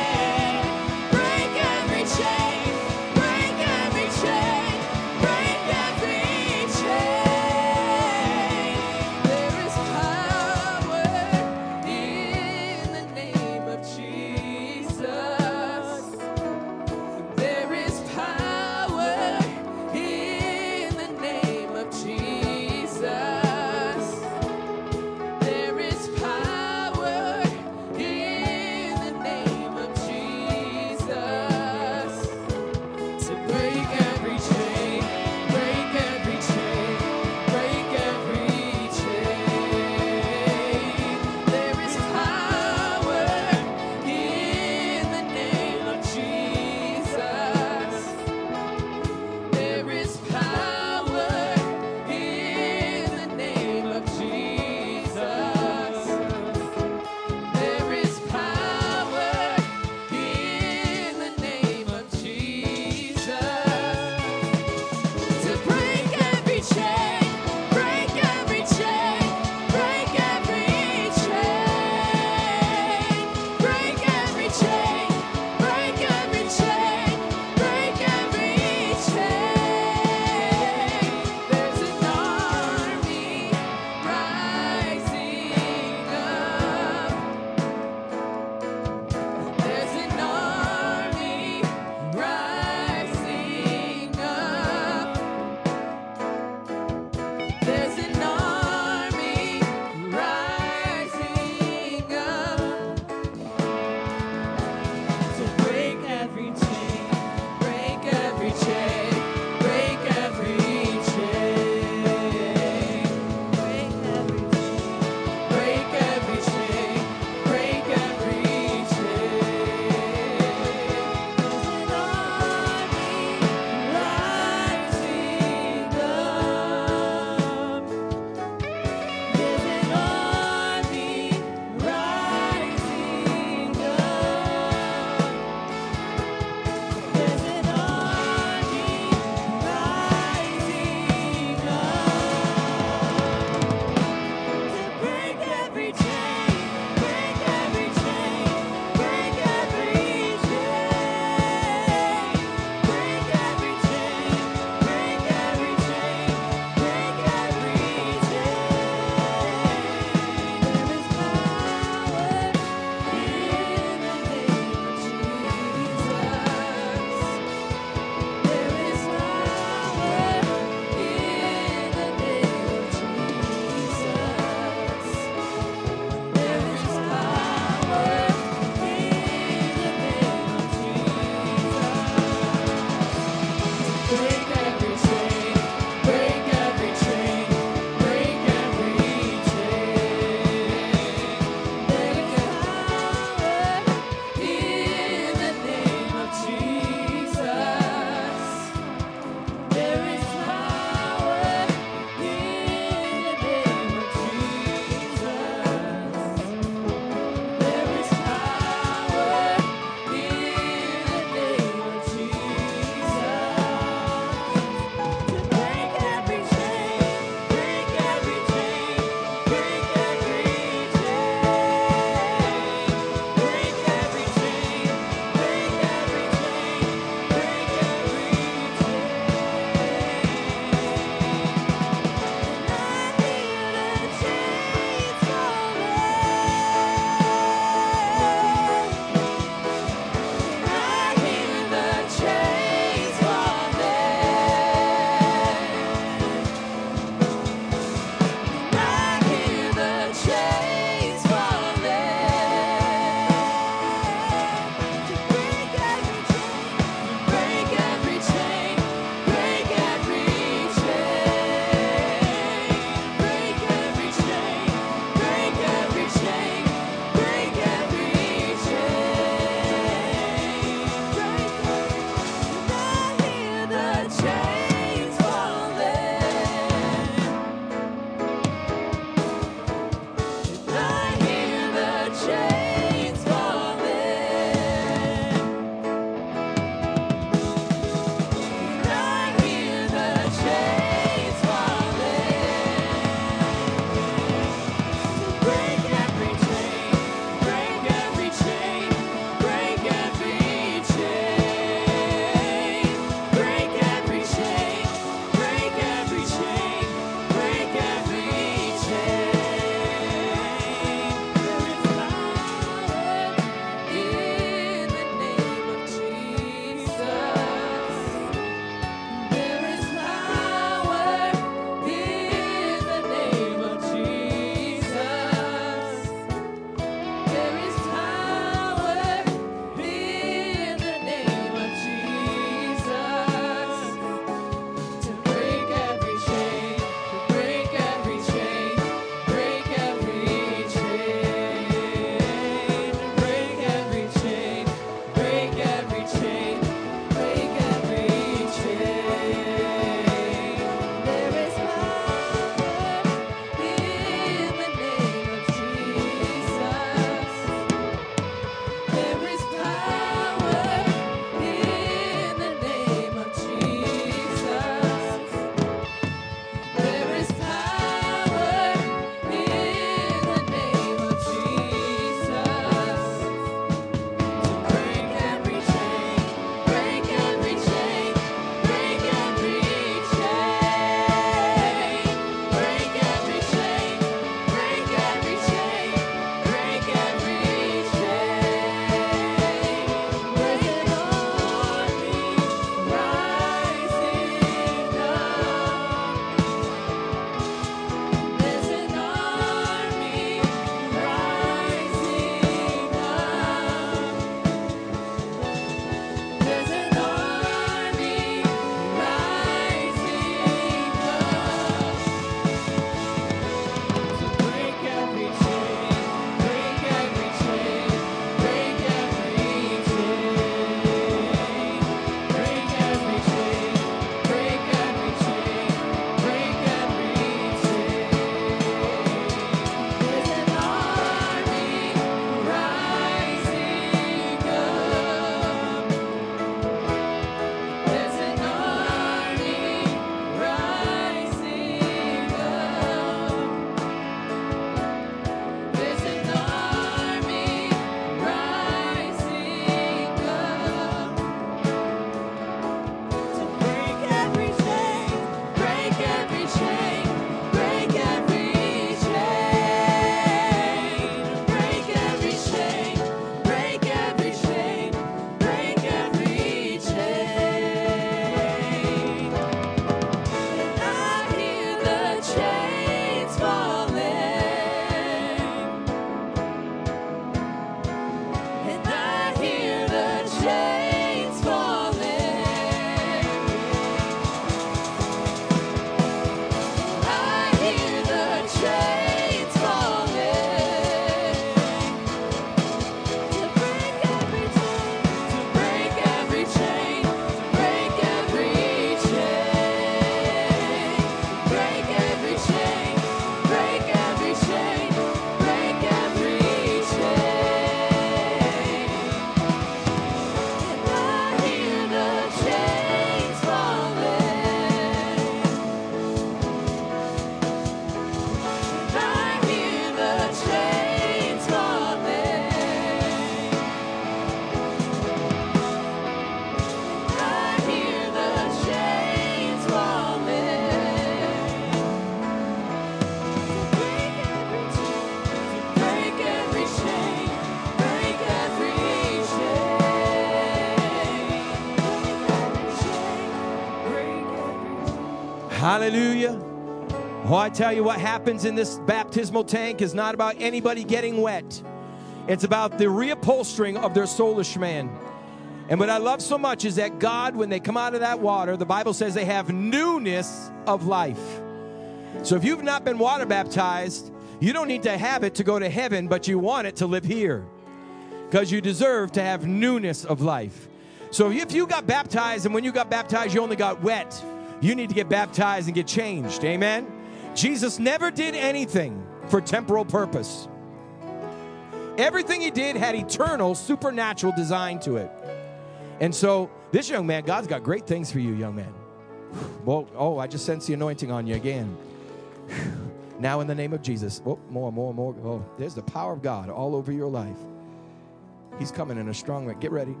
Hallelujah. Oh, I tell you, what happens in this baptismal tank is not about anybody getting wet. It's about the reupholstering of their soulish man. And what I love so much is that God, when they come out of that water, the Bible says they have newness of life. So if you've not been water baptized, you don't need to have it to go to heaven, but you want it to live here, because you deserve to have newness of life. So if you got baptized, and when you got baptized, you only got wet, you need to get baptized and get changed. Amen? Jesus never did anything for temporal purpose. Everything he did had eternal, supernatural design to it. And so this young man, God's got great things for you, young man. Well, oh, I just sense the anointing on you again. Now in the name of Jesus. Oh, more. Oh, there's the power of God all over your life. He's coming in a strong way. Get ready.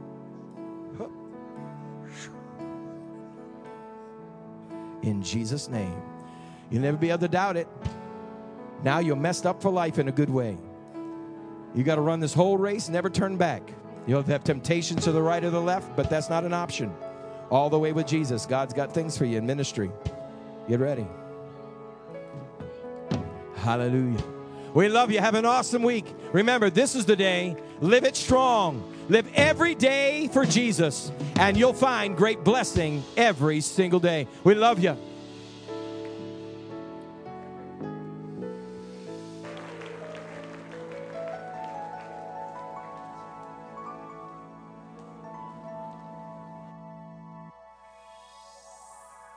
In Jesus' name. You'll never be able to doubt it. Now you're messed up for life in a good way. You got to run this whole race, never turn back. You'll have temptations to the right or the left, but that's not an option. All the way with Jesus. God's got things for you in ministry. Get ready. Hallelujah. We love you. Have an awesome week. Remember, this is the day. Live it strong. Live every day for Jesus, and you'll find great blessing every single day. We love you.